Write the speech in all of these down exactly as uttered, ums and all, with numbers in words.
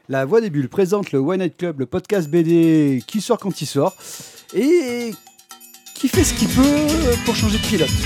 La Voix des Bulles présente le Why Night Club, le podcast B D qui sort quand il sort et qui fait ce qu'il peut pour changer de pilote.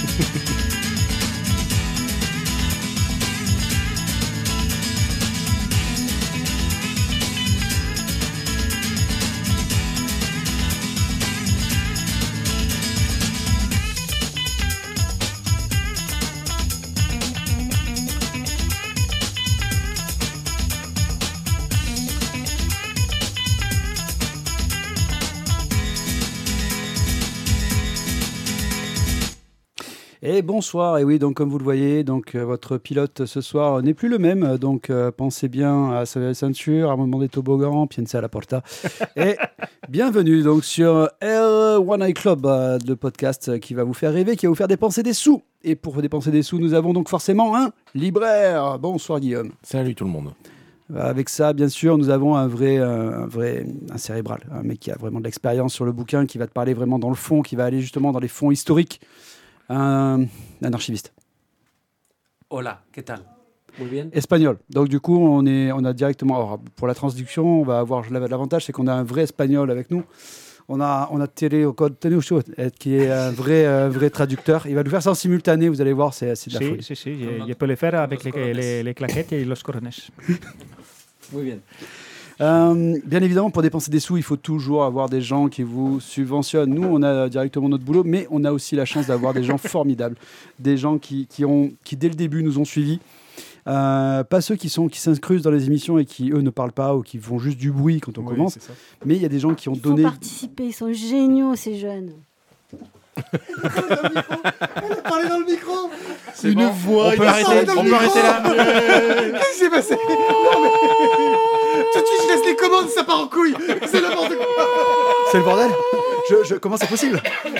Et bonsoir, et oui, donc comme vous le voyez, donc euh, votre pilote ce soir n'est plus le même, donc euh, pensez bien à sa ceinture, à un moment des toboggans, piensa à la porta. Et bienvenue donc sur L One Night Club, euh, le podcast qui va vous faire rêver, qui va vous faire dépenser des sous. Et pour dépenser des sous, nous avons donc forcément un libraire. Bonsoir Guillaume. Salut tout le monde. Avec ça, bien sûr, nous avons un vrai, un vrai, un cérébral, un mec qui a vraiment de l'expérience sur le bouquin, qui va te parler vraiment dans le fond, qui va aller justement dans les fonds historiques. Un, un archiviste. Hola, ¿qué tal? Muy bien. Espagnol. Donc du coup, on, est, on a directement... Alors, pour la traduction, on va avoir l'avantage, c'est qu'on a un vrai espagnol avec nous. On a, on a Télé Code Teneucho, qui est un vrai, un vrai traducteur. Il va nous faire ça en simultané, vous allez voir, c'est, c'est de la sí, folie. Sí, sí, je, je peux le faire avec les, les, les claquettes et los cornes. Muy bien. Euh, bien évidemment, pour dépenser des sous, il faut toujours avoir des gens qui vous subventionnent. Nous, on a directement notre boulot, mais on a aussi la chance d'avoir des gens formidables, des gens qui, qui, ont, qui dès le début nous ont suivis. Euh, pas ceux qui, sont, qui s'incrustent dans les émissions et qui, eux, ne parlent pas ou qui font juste du bruit quand on oui, commence. Mais il y a des gens qui ont ils donné... Ils font participer, ils sont géniaux, ces jeunes. On a parlé dans le micro. C'est une bon. voix. On peut arrêter, on peut arrêter là. Qu'est-ce qui s'est passé? Non, mais... Tout de suite, je laisse les commandes, ça part en couille. C'est n'importe quoi. C'est le bordel. Je, je... Comment c'est possible?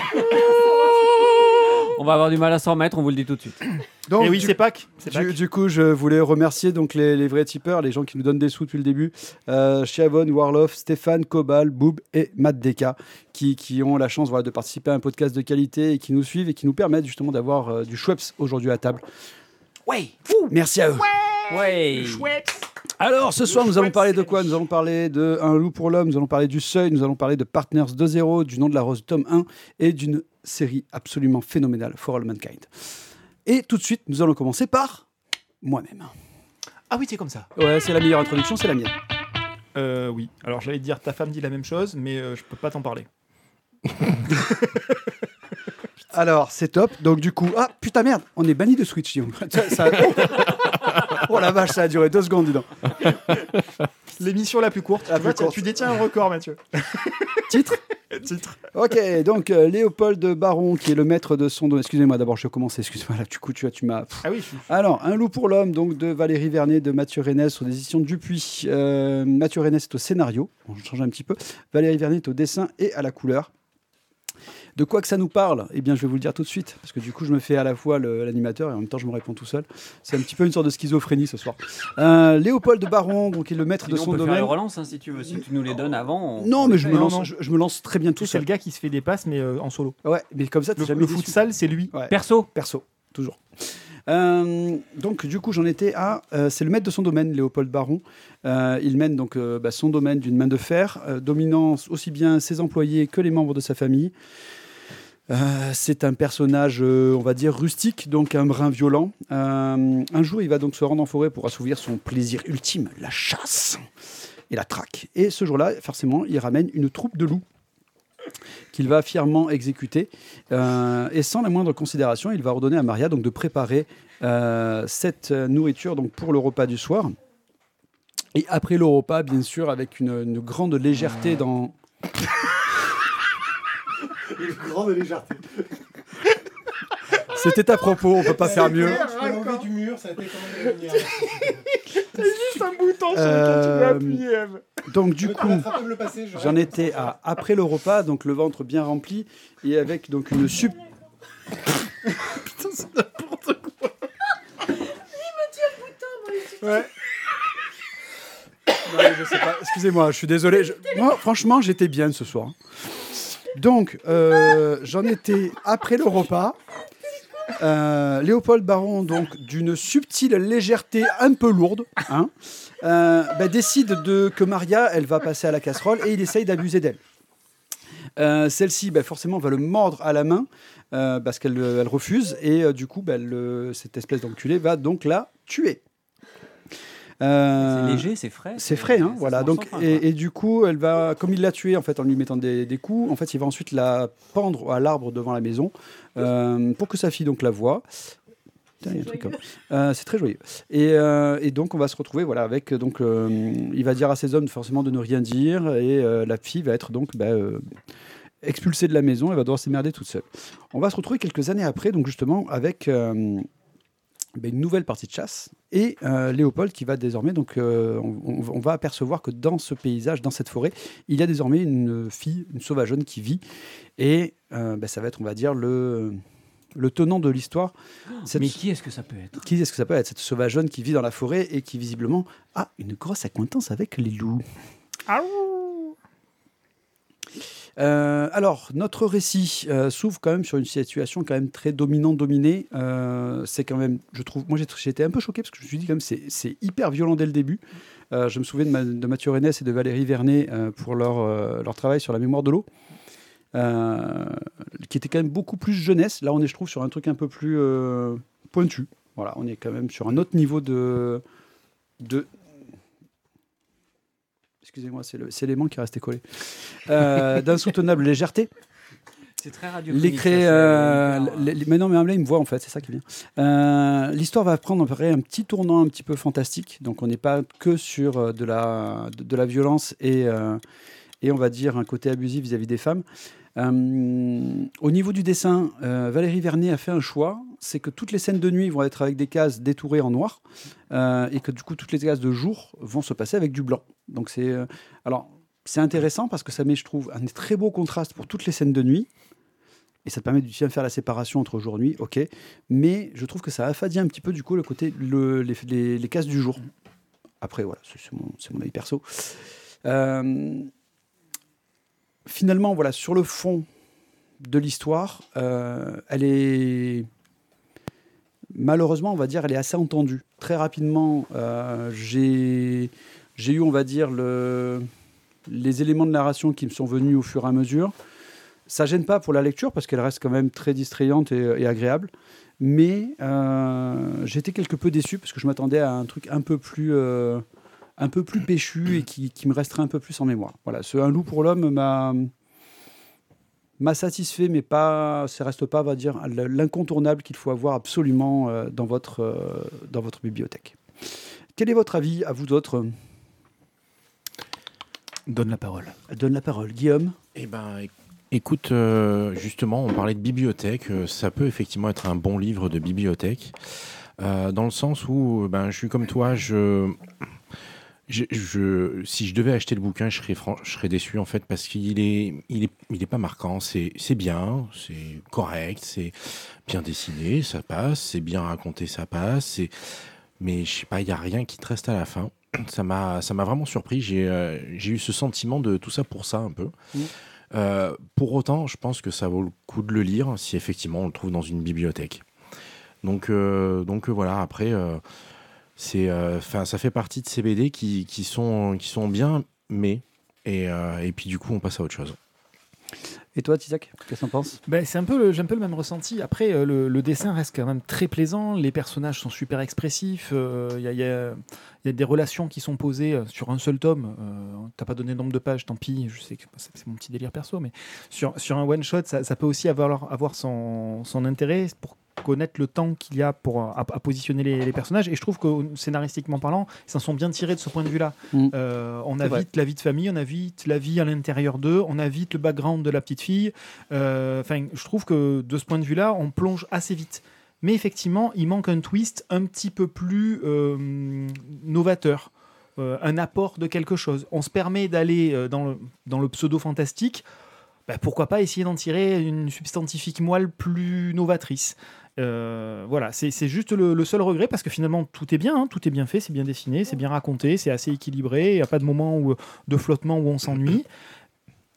On va avoir du mal à s'en remettre, on vous le dit tout de suite. Donc, Et oui, du, c'est Pâques. C'est du, Pâques. Du coup, je voulais remercier donc les, les vrais tipeurs, les gens qui nous donnent des sous depuis le début. Euh, Chiavon, Warloff, Stéphane, Cobal, Boob et Matt Deka, qui, qui ont la chance voilà, de participer à un podcast de qualité et qui nous suivent et qui nous permettent justement d'avoir euh, du Schweppes aujourd'hui à table. Ouais. Merci à eux. Ouais. ouais. Schweppes. Alors, ce soir, nous allons parler de quoi? Nous allons parler de Un loup pour l'homme, nous allons parler du Seuil, nous allons parler de Partners deux zéro, du Nom de la Rose, tome un, et d'une série absolument phénoménale, For All Mankind. Et tout de suite, nous allons commencer par moi-même. Ah oui, c'est comme ça. Ouais, c'est la meilleure introduction, c'est la mienne. Euh, oui. Alors, j'allais te dire, ta femme dit la même chose, mais euh, je peux pas t'en parler. Alors, c'est top. Donc, du coup... Ah, putain, merde, on est banni de Switch, Guillaume. Ça, ça... Oh la vache, ça a duré deux secondes, dis donc. L'émission la plus courte. La tu, plus vois, courte. Tu détiens un record, Mathieu. Titre Titre. Ok, donc euh, Léopold Baron, qui est le maître de son domaine. Excusez-moi, d'abord, je vais commencer. Excusez-moi, là, du coup, tu, tu m'as... Ah oui, je suis... Alors, Un loup pour l'homme, donc de Valérie Vernet, de Mathieu Rennes, sur des éditions Dupuis. Euh, Mathieu Rennes est au scénario, on change un petit peu. Valérie Vernet est au dessin et à la couleur. De quoi que ça nous parle? Eh bien, je vais vous le dire tout de suite, parce que du coup, je me fais à la fois le, l'animateur et en même temps, je me réponds tout seul. C'est un petit peu une sorte de schizophrénie ce soir. Euh, Léopold Baron, donc, qui est le maître Sinon, de son on peut domaine. Faire les relances, hein, si tu veux. Si tu nous les donnes avant. On... Non, mais je me, non, lance, non. Je, je me lance très bien tout C'est seul. le gars qui se fait des passes, mais euh, en solo. Ouais, mais comme ça, t'es Le, jamais le déçu. futsal, c'est lui. Ouais. Perso. Perso, toujours. Euh, donc du coup j'en étais à euh, c'est le maître de son domaine, Léopold Baron. Euh, il mène donc euh, bah, son domaine d'une main de fer, euh, dominant aussi bien ses employés que les membres de sa famille. Euh, c'est un personnage, euh, on va dire, rustique, donc un brin violent. Euh, un jour, il va donc se rendre en forêt pour assouvir son plaisir ultime, la chasse et la traque. Et ce jour-là, forcément, il ramène une troupe de loups qu'il va fièrement exécuter. Euh, et sans la moindre considération, il va ordonner à Maria donc, de préparer euh, cette nourriture donc, pour le repas du soir. Et après le repas, bien sûr, avec une, une grande légèreté dans... Une grande légèreté. C'était à propos, on peut pas faire mieux. Je peux l'enlever du mur, ça a été quand même lumière. C'est juste un bouton sur Euh, lequel tu peux appuyer, Eve. Donc du coup, Le passer, j'en étais à après le repas, donc le ventre bien rempli et avec donc une sup. Putain, c'est n'importe quoi. Il me tire le bouton, moi. Ouais. Non, mais je sais pas. Excusez-moi, je suis désolé. Je... Moi, franchement, j'étais bien ce soir. Donc, euh, j'en étais après le repas. Euh, Léopold Baron, donc d'une subtile légèreté un peu lourde, hein, euh, bah, décide de, que Maria, elle va passer à la casserole et il essaye d'abuser d'elle. Euh, celle-ci, bah, forcément, va le mordre à la main euh, parce qu'elle elle refuse et euh, du coup, bah, le, cette espèce d'enculé va donc la tuer. Euh, c'est léger, c'est frais. C'est frais, hein, voilà. Donc, fin, et, et du coup, elle va, comme il l'a tuée en fait en lui mettant des, des coups, en fait, il va ensuite la pendre à l'arbre devant la maison euh, pour que sa fille donc la voie. Putain, y a un truc comme... euh, c'est très joyeux. Et, euh, et donc, on va se retrouver, voilà, avec donc, euh, il va dire à ses hommes forcément de ne rien dire et euh, la fille va être donc bah, euh, expulsée de la maison. Elle va devoir s'émerder toute seule. On va se retrouver quelques années après, donc justement avec euh, bah, une nouvelle partie de chasse. Et euh, Léopold qui va désormais, donc, euh, on, on va apercevoir que dans ce paysage, dans cette forêt, il y a désormais une fille, une sauvageonne qui vit. Et euh, bah, ça va être, on va dire, le, le tenant de l'histoire. Cette, Mais qui est-ce que ça peut être Qui est-ce que ça peut être cette sauvageonne qui vit dans la forêt et qui visiblement a une grosse acquaintance avec les loups. Ah Euh, alors, notre récit euh, s'ouvre quand même sur une situation quand même très dominant-dominée. Euh, c'est quand même, je trouve, moi j'ai été un peu choqué parce que je me suis dit quand même c'est, c'est hyper violent dès le début. Euh, je me souviens de, ma, de Mathieu Rennes et de Valérie Vernet euh, pour leur, euh, leur travail sur la mémoire de l'eau, euh, qui était quand même beaucoup plus jeunesse. Là, on est, je trouve, sur un truc un peu plus euh, pointu. Voilà, on est quand même sur un autre niveau de... de Excusez-moi, c'est, le, c'est l'élément qui est resté collé. Euh, d'insoutenable légèreté. C'est très radiophonique. Les cré... euh, les, les, mais non, mais là, il me voit en fait, c'est ça qui vient. Euh, l'histoire va prendre un petit tournant un petit peu fantastique. Donc, on n'est pas que sur de la, de, de la violence et, euh, et, on va dire, un côté abusif vis-à-vis des femmes. Euh, au niveau du dessin, euh, Valérie Vernet a fait un choix, c'est que toutes les scènes de nuit vont être avec des cases détourées en noir euh, et que du coup toutes les cases de jour vont se passer avec du blanc. Donc c'est euh, alors c'est intéressant parce que ça met, je trouve, un très beau contraste pour toutes les scènes de nuit et ça te permet de bien faire la séparation entre jour et nuit, ok. Mais je trouve que ça affadit un petit peu du coup le côté le, les, les, les cases du jour. Après voilà, c'est, c'est, mon, c'est mon avis perso. Euh, Finalement, voilà, sur le fond de l'histoire, euh, elle est malheureusement, on va dire, elle est assez entendue. Très rapidement, euh, j'ai, j'ai eu, on va dire, le, les éléments de narration qui me sont venus au fur et à mesure. Ça gêne pas pour la lecture parce qu'elle reste quand même très distrayante et, et agréable. Mais euh, j'étais quelque peu déçu parce que je m'attendais à un truc un peu plus... Euh, un peu plus péchu et qui, qui me resterait un peu plus en mémoire. Voilà, ce Un loup pour l'homme m'a, m'a satisfait, mais pas, ça reste pas, on va dire, l'incontournable qu'il faut avoir absolument euh, dans, votre, euh, dans votre bibliothèque. Quel est votre avis, à vous d'autres ? Donne la parole. Donne la parole. Guillaume ? Eh ben, écoute, euh, justement, on parlait de bibliothèque. Euh, ça peut effectivement être un bon livre de bibliothèque, euh, dans le sens où ben, je suis comme toi, je... Je, je, si je devais acheter le bouquin, je serais, fran- je serais déçu en fait parce qu'il est, il est, il est pas marquant. C'est, c'est bien, c'est correct, c'est bien dessiné, ça passe, c'est bien raconté, ça passe. C'est... Mais je sais pas, il y a rien qui te reste à la fin. Ça m'a, ça m'a vraiment surpris. J'ai, euh, j'ai eu ce sentiment de tout ça pour ça un peu. Mmh. Euh, pour autant, je pense que ça vaut le coup de le lire si effectivement on le trouve dans une bibliothèque. Donc, euh, donc euh, voilà. Après. Euh, C'est, euh, ça fait partie de ces B D qui, qui, sont, qui sont bien, mais... Et, euh, et puis du coup, on passe à autre chose. Et toi, Tizak, qu'est-ce que t'en penses ? Ben, c'est un peu le, j'ai un peu le même ressenti. Après, euh, le, le dessin reste quand même très plaisant. Les personnages sont super expressifs. Il euh, y, y, y a des relations qui sont posées sur un seul tome. Euh, t'as pas donné le nombre de pages, tant pis. Je sais que c'est mon petit délire perso, mais sur, sur un one-shot, ça, ça peut aussi avoir, avoir son, son intérêt pour connaître le temps qu'il y a pour, à, à positionner les, les personnages. Et je trouve que scénaristiquement parlant, ils s'en sont bien tirés de ce point de vue-là. Mmh. Euh, on a vite la vie de famille, on a vite la vie à l'intérieur d'eux, on a vite le background de la petite fille. Enfin, euh, je trouve que de ce point de vue-là, on plonge assez vite. Mais effectivement, il manque un twist un petit peu plus euh, novateur. Euh, un apport de quelque chose. On se permet d'aller dans le, dans le pseudo-fantastique. Bah, pourquoi pas essayer d'en tirer une substantifique moelle plus novatrice. Euh, voilà, c'est, c'est juste le, le seul regret parce que finalement tout est bien, hein, tout est bien fait, c'est bien dessiné, c'est bien raconté, c'est assez équilibré, il n'y a pas de moment où, de flottement où on s'ennuie.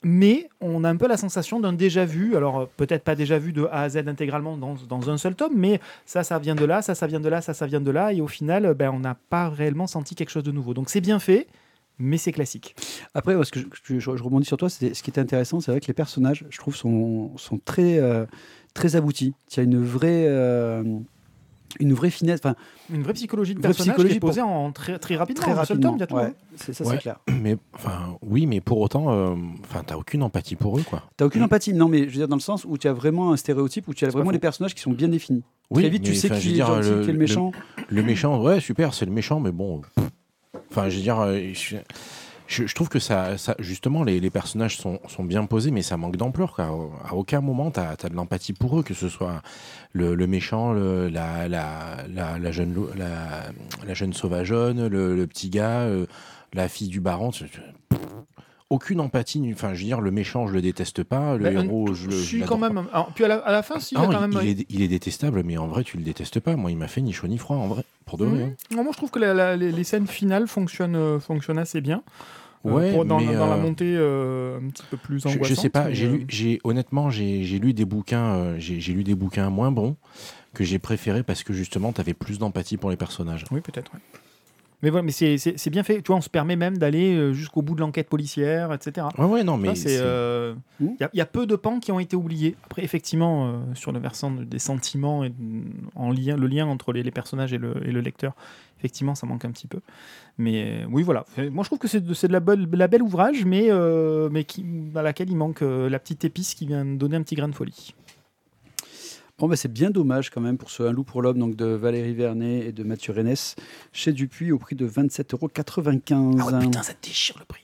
mais on a un peu la sensation d'un déjà-vu. Alors, euh, peut-être pas déjà-vu de A à Z intégralement dans, dans un seul tome, mais ça, ça vient de là, ça, ça vient de là, ça, ça vient de là, et au final, ben, on n'a pas réellement senti quelque chose de nouveau. Donc, c'est bien fait, mais c'est classique. Après, parce que je, je, je rebondis sur toi, c'est, ce qui est intéressant, c'est vrai que les personnages, je trouve, sont, sont très, euh, très aboutis. Il y a une vraie... Euh, une vraie finesse, enfin une vraie psychologie de vraie personnage psychologie qui est posée pour... en très, très rapidement. Très en un seul rapidement, tome, il y a tout, ouais. hein. C'est ça, Ouais. c'est clair. Mais enfin, oui, mais pour autant, euh, enfin, t'as aucune empathie pour eux, quoi. T'as aucune empathie, non, mais je veux dire dans le sens où tu as vraiment un stéréotype, où tu as C'est vraiment pas des faux. personnages qui sont bien définis. Oui, Très vite, tu mais, sais enfin, je qui veux est dire, gentil, le- qui est le méchant. Le méchant, ouais, super, c'est le méchant, mais bon. pff. Enfin, je veux dire, euh, je, je- je trouve que ça, ça justement, les, les personnages sont, sont bien posés, mais ça manque d'ampleur, quoi. À aucun moment, tu as de l'empathie pour eux, que ce soit le, le méchant, le- la, la, la, la jeune, lau- la, la jeune sauvageonne, le, le petit gars, euh, la fille du baron. tu- tu- pff. Aucune empathie. Enfin, je veux dire, le méchant, je le déteste pas. Le Ben, héros, un- je le. si, je quand l'adore même. Alors, puis à la, à la fin, si, pas. il y a Non, quand même. il, il est, il est détestable, mais en vrai, tu le détestes pas. Moi, il m'a fait ni chaud ni froid, en vrai. Pour de vrai. hein. Mmh. Non, moi, je trouve que la- la- les, les scènes finales fonctionnent, euh, fonctionnent assez bien. Euh, Ouais, pour- dans, mais, dans la euh, montée euh, un petit peu plus Je, angoissante. je sais pas, mais, j'ai euh, lu, j'ai honnêtement, j'ai j'ai lu des bouquins, euh, j'ai j'ai lu des bouquins moins bons que j'ai préférés parce que justement, tu avais plus d'empathie pour les personnages. Oui, peut-être. Ouais. Mais voilà, mais c'est c'est- c'est bien fait. Tu vois, on se permet même d'aller euh, jusqu'au bout de l'enquête policière, et cetera. Ouais, ouais, non, mais Ça, c'est, c'est- euh, Mmh. Il y, a- il y a peu de pans qui ont été oubliés. Après, effectivement, euh, sur le versant de- des sentiments et de- en lien, le lien entre les, les personnages et le, et le lecteur, effectivement, ça manque un petit peu. Mais euh, oui, voilà. Fait- Moi, je trouve que c'est de, c'est de la, belle, la belle ouvrage, mais, euh, mais qui, à laquelle il manque euh, la petite épice qui vient donner un petit grain de folie. Bon, bah, c'est bien dommage quand même pour ce Un loup pour l'homme donc de Valérie Vernet et de Mathieu Rennes chez Dupuis au prix de vingt-sept euros quatre-vingt-quinze. Ah ouais, putain, ça déchire le prix.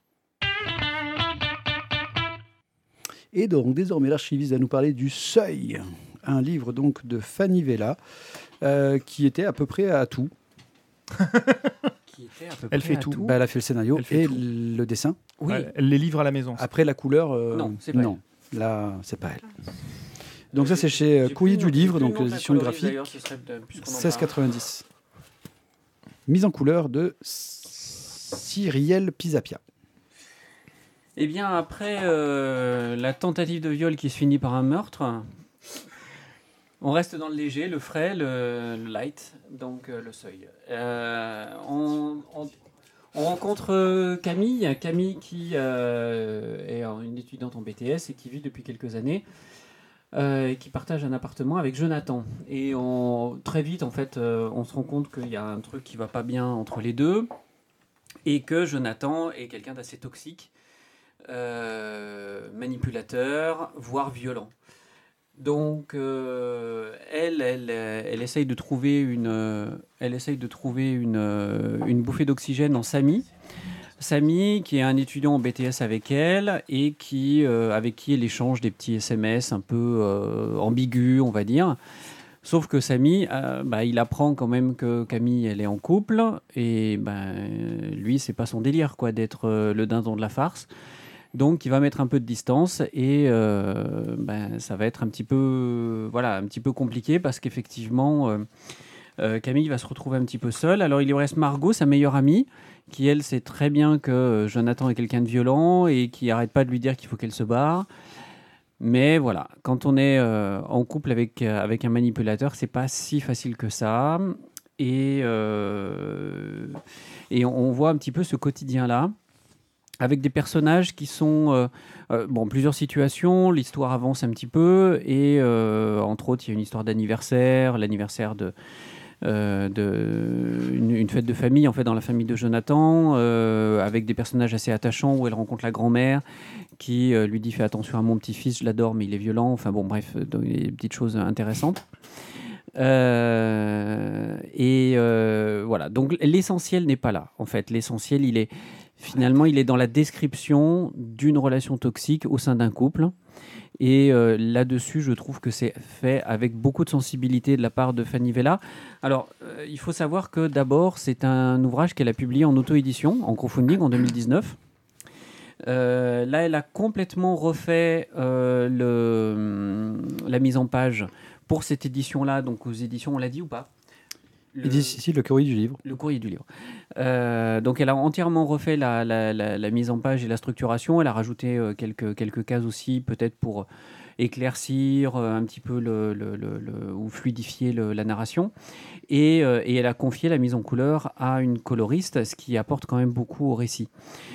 Et donc désormais l'archiviste va nous parler du Seuil, un livre donc de Fanny Vella euh, qui était à peu près à tout. Qui était à peu Elle près fait à tout. Bah, elle a fait le scénario Elle fait et tout. le dessin. Oui, Ouais, elle les livre à la maison. Après la couleur, euh, Non, c'est pas non. Là, c'est pas elle. Donc ça c'est chez euh, J'ai Courrier plus du le- livre, j'ai plus donc le nom de la édition coloriste, graphique, d'ailleurs, ce serait de- puisqu'on en seize parle. quatre-vingt-dix. Mise en couleur de Cyrielle Pisapia. Eh bien, après euh, la tentative de viol qui se finit par un meurtre, on reste dans le léger, le frais, le, le light, donc euh, le seuil. Euh, on, on- on rencontre euh, Camille, Camille qui euh, est une étudiante en B T S et qui vit depuis quelques années, euh, et qui partage un appartement avec Jonathan. Et on, très vite, en fait, euh, on se rend compte qu'il y a un truc qui va pas bien entre les deux, et que Jonathan est quelqu'un d'assez toxique. Euh, manipulateur, voire violent. Donc, euh, elle, elle, elle essaye de trouver une, euh, elle essaye de trouver une, euh, une bouffée d'oxygène en Samy. Samy, qui est un étudiant en B T S avec elle et qui, euh, avec qui elle échange des petits S M S un peu euh, ambigus, on va dire. Sauf que Samy, euh, bah, il apprend quand même que Camille, elle est en couple et bah, lui, c'est pas son délire quoi, d'être euh, le dindon de la farce. Donc, il va mettre un peu de distance et euh, ben, ça va être un petit peu, voilà, un petit peu compliqué parce qu'effectivement, euh, euh, Camille va se retrouver un petit peu seule. Alors, il lui reste Margot, sa meilleure amie, qui, elle, sait très bien que Jonathan est quelqu'un de violent et qui n'arrête pas de lui dire qu'il faut qu'elle se barre. Mais voilà, quand on est euh, en couple avec, euh, avec un manipulateur, c'est pas si facile que ça. Et, euh, et on, on voit un petit peu ce quotidien-là, avec des personnages qui sont... Euh, euh, bon, plusieurs situations, l'histoire avance un petit peu, et euh, entre autres, il y a une histoire d'anniversaire, l'anniversaire de... Euh, de une, une fête de famille en fait dans la famille de Jonathan euh, avec des personnages assez attachants où elle rencontre la grand-mère qui euh, lui dit fais attention à mon petit-fils, je l'adore mais il est violent, enfin bon bref, donc, il y a des petites choses intéressantes. Euh, et euh, voilà, donc l'essentiel n'est pas là en fait, l'essentiel il est finalement il est dans la description d'une relation toxique au sein d'un couple. Et euh, là-dessus, je trouve que c'est fait avec beaucoup de sensibilité de la part de Fanny Vella. Alors, euh, il faut savoir que d'abord, c'est un ouvrage qu'elle a publié en auto-édition, en crowdfunding, en deux mille dix-neuf. Euh, là, elle a complètement refait euh, le, la mise en page pour cette édition-là. Donc, aux éditions, on l'a dit ou pas ? le, Il dit ici le courrier du livre. le courrier du livre. Euh, donc elle a entièrement refait la, la, la, la mise en page et la structuration. Elle a rajouté euh, quelques, quelques cases aussi, peut-être pour éclaircir euh, un petit peu le, le, le, le, ou fluidifier le, la narration. Et, euh, et elle a confié la mise en couleur à une coloriste, ce qui apporte quand même beaucoup au récit.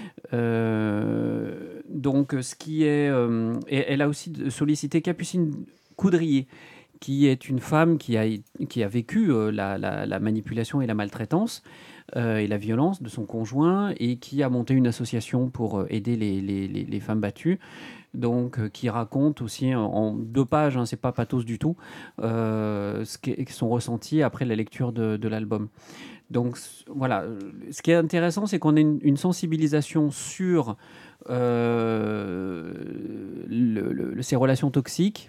Euh, donc, ce qui est, euh, et elle a aussi sollicité Capucine Coudrier, qui est une femme qui a, qui a vécu euh, la, la, la manipulation et la maltraitance euh, et la violence de son conjoint, et qui a monté une association pour euh, aider les, les, les, les femmes battues. Donc, euh, qui raconte aussi en, en deux pages, hein, c'est pas pathos du tout, euh, ce qui son ressenti après la lecture de, de l'album. Donc voilà, ce qui est intéressant, c'est qu'on a une, une sensibilisation sur euh, le, le, ces relations toxiques,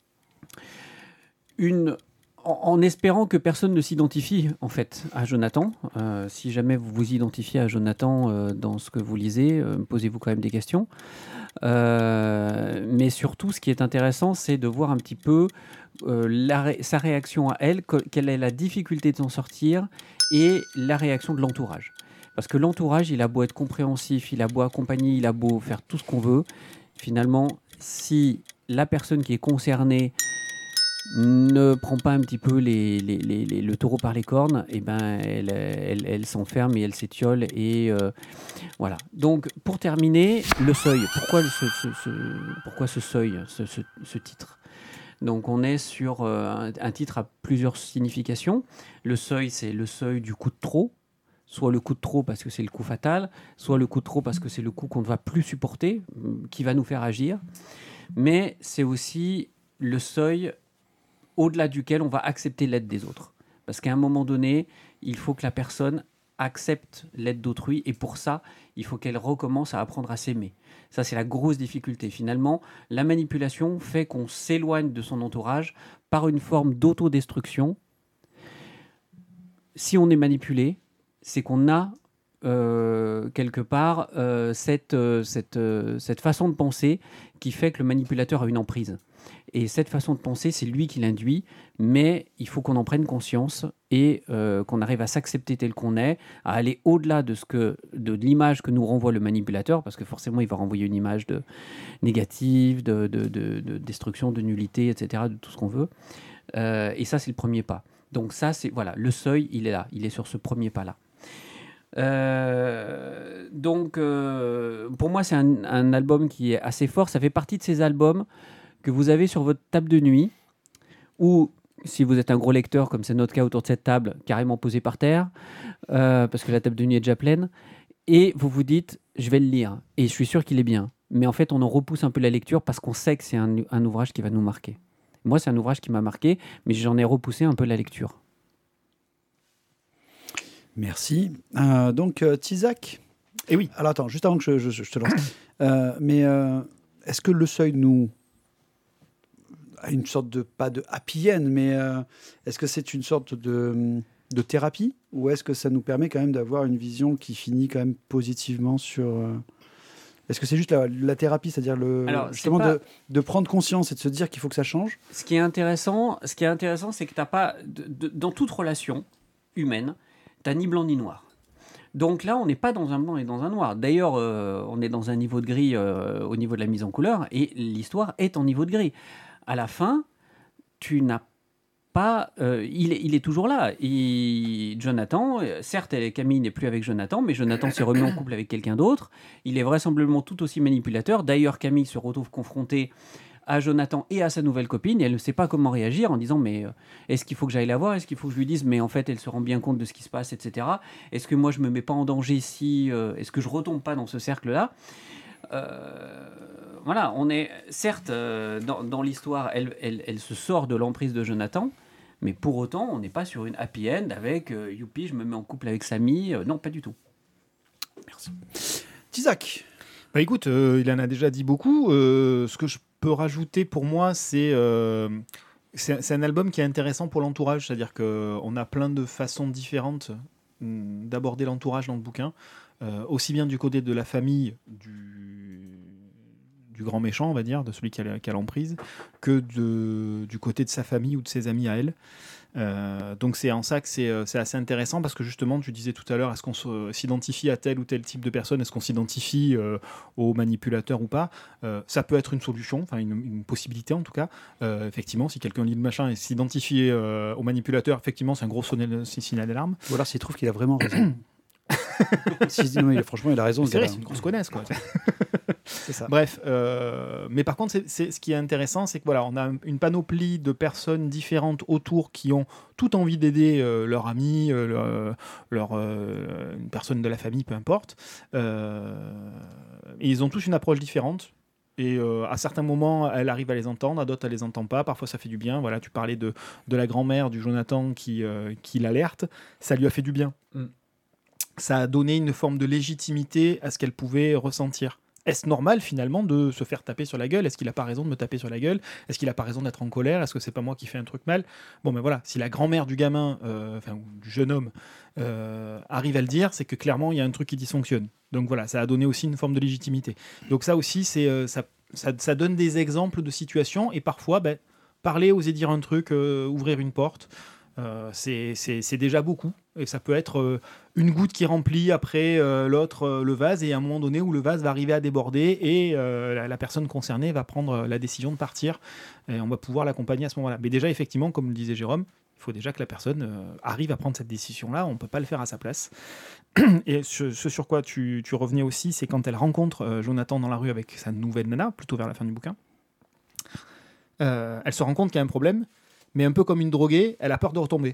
une, en, en espérant que personne ne s'identifie en fait à Jonathan. Euh, si jamais vous vous identifiez à Jonathan euh, dans ce que vous lisez, euh, posez-vous quand même des questions. Euh, mais surtout, ce qui est intéressant, c'est de voir un petit peu euh, la ré- sa réaction à elle, que- quelle est la difficulté de s'en sortir, et la réaction de l'entourage. Parce que l'entourage, il a beau être compréhensif, il a beau accompagner, il a beau faire tout ce qu'on veut, finalement, si la personne qui est concernée ne prend pas un petit peu les, les, les, les, le taureau par les cornes, et ben elle, elle, elle s'enferme et elle s'étiole. Et euh, voilà. Donc, pour terminer, le seuil. Pourquoi ce, ce, ce, pourquoi ce seuil, ce, ce, ce titre ? Donc, on est sur euh, un, un titre à plusieurs significations. Le seuil, c'est le seuil du coup de trop. Soit le coup de trop parce que c'est le coup fatal, soit le coup de trop parce que c'est le coup qu'on ne va plus supporter, qui va nous faire agir. Mais c'est aussi le seuil au-delà duquel on va accepter l'aide des autres. Parce qu'à un moment donné, il faut que la personne accepte l'aide d'autrui, et pour ça, il faut qu'elle recommence à apprendre à s'aimer. Ça, c'est la grosse difficulté. Finalement, la manipulation fait qu'on s'éloigne de son entourage par une forme d'autodestruction. Si on est manipulé, c'est qu'on a euh, quelque part euh, cette, euh, cette, euh, cette façon de penser qui fait que le manipulateur a une emprise. Et cette façon de penser, c'est lui qui l'induit, mais il faut qu'on en prenne conscience et euh, qu'on arrive à s'accepter tel qu'on est, à aller au-delà de, ce que, de l'image que nous renvoie le manipulateur, parce que forcément, il va renvoyer une image de négative, de, de, de, de destruction, de nullité, et cetera, de tout ce qu'on veut. Euh, et ça, c'est le premier pas. Donc ça, c'est voilà, le seuil, il est là, il est sur ce premier pas-là. Euh, donc, euh, pour moi, c'est un, un album qui est assez fort. Ça fait partie de ces albums que vous avez sur votre table de nuit, ou si vous êtes un gros lecteur, comme c'est notre cas autour de cette table, carrément posé par terre, euh, parce que la table de nuit est déjà pleine, et vous vous dites, je vais le lire, et je suis sûr qu'il est bien. Mais en fait, on en repousse un peu la lecture parce qu'on sait que c'est un, un ouvrage qui va nous marquer. Moi, c'est un ouvrage qui m'a marqué, mais j'en ai repoussé un peu la lecture. Merci. Euh, donc, euh, Tizak. Eh oui. Alors, attends, juste avant que je, je, je te lance. euh, mais euh, est-ce que le seuil nous a une sorte de, pas de happy end, mais euh, est-ce que c'est une sorte de, de thérapie, ou est-ce que ça nous permet quand même d'avoir une vision qui finit quand même positivement sur... Euh, est-ce que c'est juste la, la thérapie, c'est-à-dire le, Alors, justement c'est pas... de, de prendre conscience et de se dire qu'il faut que ça change ? Ce qui est intéressant, ce qui est intéressant, c'est que t'as pas, de, de, dans toute relation humaine, t'as ni blanc ni noir. Donc là, on n'est pas dans un blanc et dans un noir. D'ailleurs, euh, on est dans un niveau de gris euh, au niveau de la mise en couleur, et l'histoire est en niveau de gris. À la fin, tu n'as pas... Euh, il, est, il est toujours là. Et Jonathan, certes, Camille n'est plus avec Jonathan, mais Jonathan s'est remis en couple avec quelqu'un d'autre. Il est vraisemblablement tout aussi manipulateur. D'ailleurs, Camille se retrouve confrontée à Jonathan et à sa nouvelle copine, et elle ne sait pas comment réagir, en disant, mais euh, est-ce qu'il faut que j'aille la voir ? Est-ce qu'il faut que je lui dise, mais en fait, elle se rend bien compte de ce qui se passe, et cetera. Est-ce que moi, je me mets pas en danger si... Euh, est-ce que je retombe pas dans ce cercle-là ? euh, Voilà, on est... Certes, euh, dans, dans l'histoire, elle, elle, elle se sort de l'emprise de Jonathan, mais pour autant, on n'est pas sur une happy end avec euh, « youpi, je me mets en couple avec Samy euh, ». Non, pas du tout. Merci. Tizak. Bah écoute, euh, il en a déjà dit beaucoup. Euh, ce que je peux rajouter pour moi, c'est euh, c'est, c'est un album qui est intéressant pour l'entourage. C'est-à-dire qu'on a plein de façons différentes hum, d'aborder l'entourage dans le bouquin. Euh, aussi bien du côté de la famille, du, du du grand méchant, on va dire, de celui qui a, qui a l'emprise, que de, du côté de sa famille ou de ses amis à elle. Euh, donc c'est en ça que c'est, c'est assez intéressant parce que justement tu disais tout à l'heure, est-ce qu'on se, s'identifie à tel ou tel type de personne, est-ce qu'on s'identifie euh, aux manipulateurs ou pas, euh, ça peut être une solution, enfin une, une possibilité en tout cas. Euh, effectivement, si quelqu'un lit le machin et s'identifie euh, aux manipulateurs, effectivement c'est un gros sonnet- signal d'alarme. Ou alors s'il trouve qu'il a vraiment raison. si, non, il, franchement il a raison. C'est vrai, gars. c'est une grosse connaisse quoi. C'est ça. Bref, euh, mais par contre, c'est, c'est, ce qui est intéressant, c'est que voilà, on a une panoplie de personnes différentes autour qui ont toute envie d'aider euh, leur ami, euh, leur, leur euh, une personne de la famille, peu importe. Euh, et ils ont tous une approche différente. Et euh, à certains moments, elle arrive à les entendre, à d'autres, elle les entend pas. Parfois, ça fait du bien. Voilà, tu parlais de, de la grand-mère du Jonathan qui, euh, qui l'alerte. Ça lui a fait du bien. Mm. Ça a donné une forme de légitimité à ce qu'elle pouvait ressentir. Est-ce normal finalement de se faire taper sur la gueule ? Est-ce qu'il n'a pas raison de me taper sur la gueule ? Est-ce qu'il n'a pas raison d'être en colère ? Est-ce que c'est pas moi qui fais un truc mal ? Bon ben voilà, si la grand-mère du gamin, euh, enfin du jeune homme, euh, arrive à le dire, c'est que clairement il y a un truc qui dysfonctionne. Donc voilà, ça a donné aussi une forme de légitimité. Donc ça aussi, c'est, euh, ça, ça, ça donne des exemples de situations et parfois, ben, parler, oser dire un truc, euh, ouvrir une porte. Euh, c'est, c'est, c'est déjà beaucoup et ça peut être euh, une goutte qui remplit après euh, l'autre euh, le vase et à un moment donné où le vase va arriver à déborder et euh, la, la personne concernée va prendre la décision de partir et on va pouvoir l'accompagner à ce moment-là. Mais déjà effectivement, comme le disait Jérôme, il faut déjà que la personne euh, arrive à prendre cette décision-là, on ne peut pas le faire à sa place. Et ce, ce sur quoi tu, tu revenais aussi, c'est quand elle rencontre euh, Jonathan dans la rue avec sa nouvelle nana, plutôt vers la fin du bouquin, euh, elle se rend compte qu'il y a un problème, mais un peu comme une droguée, elle a peur de retomber.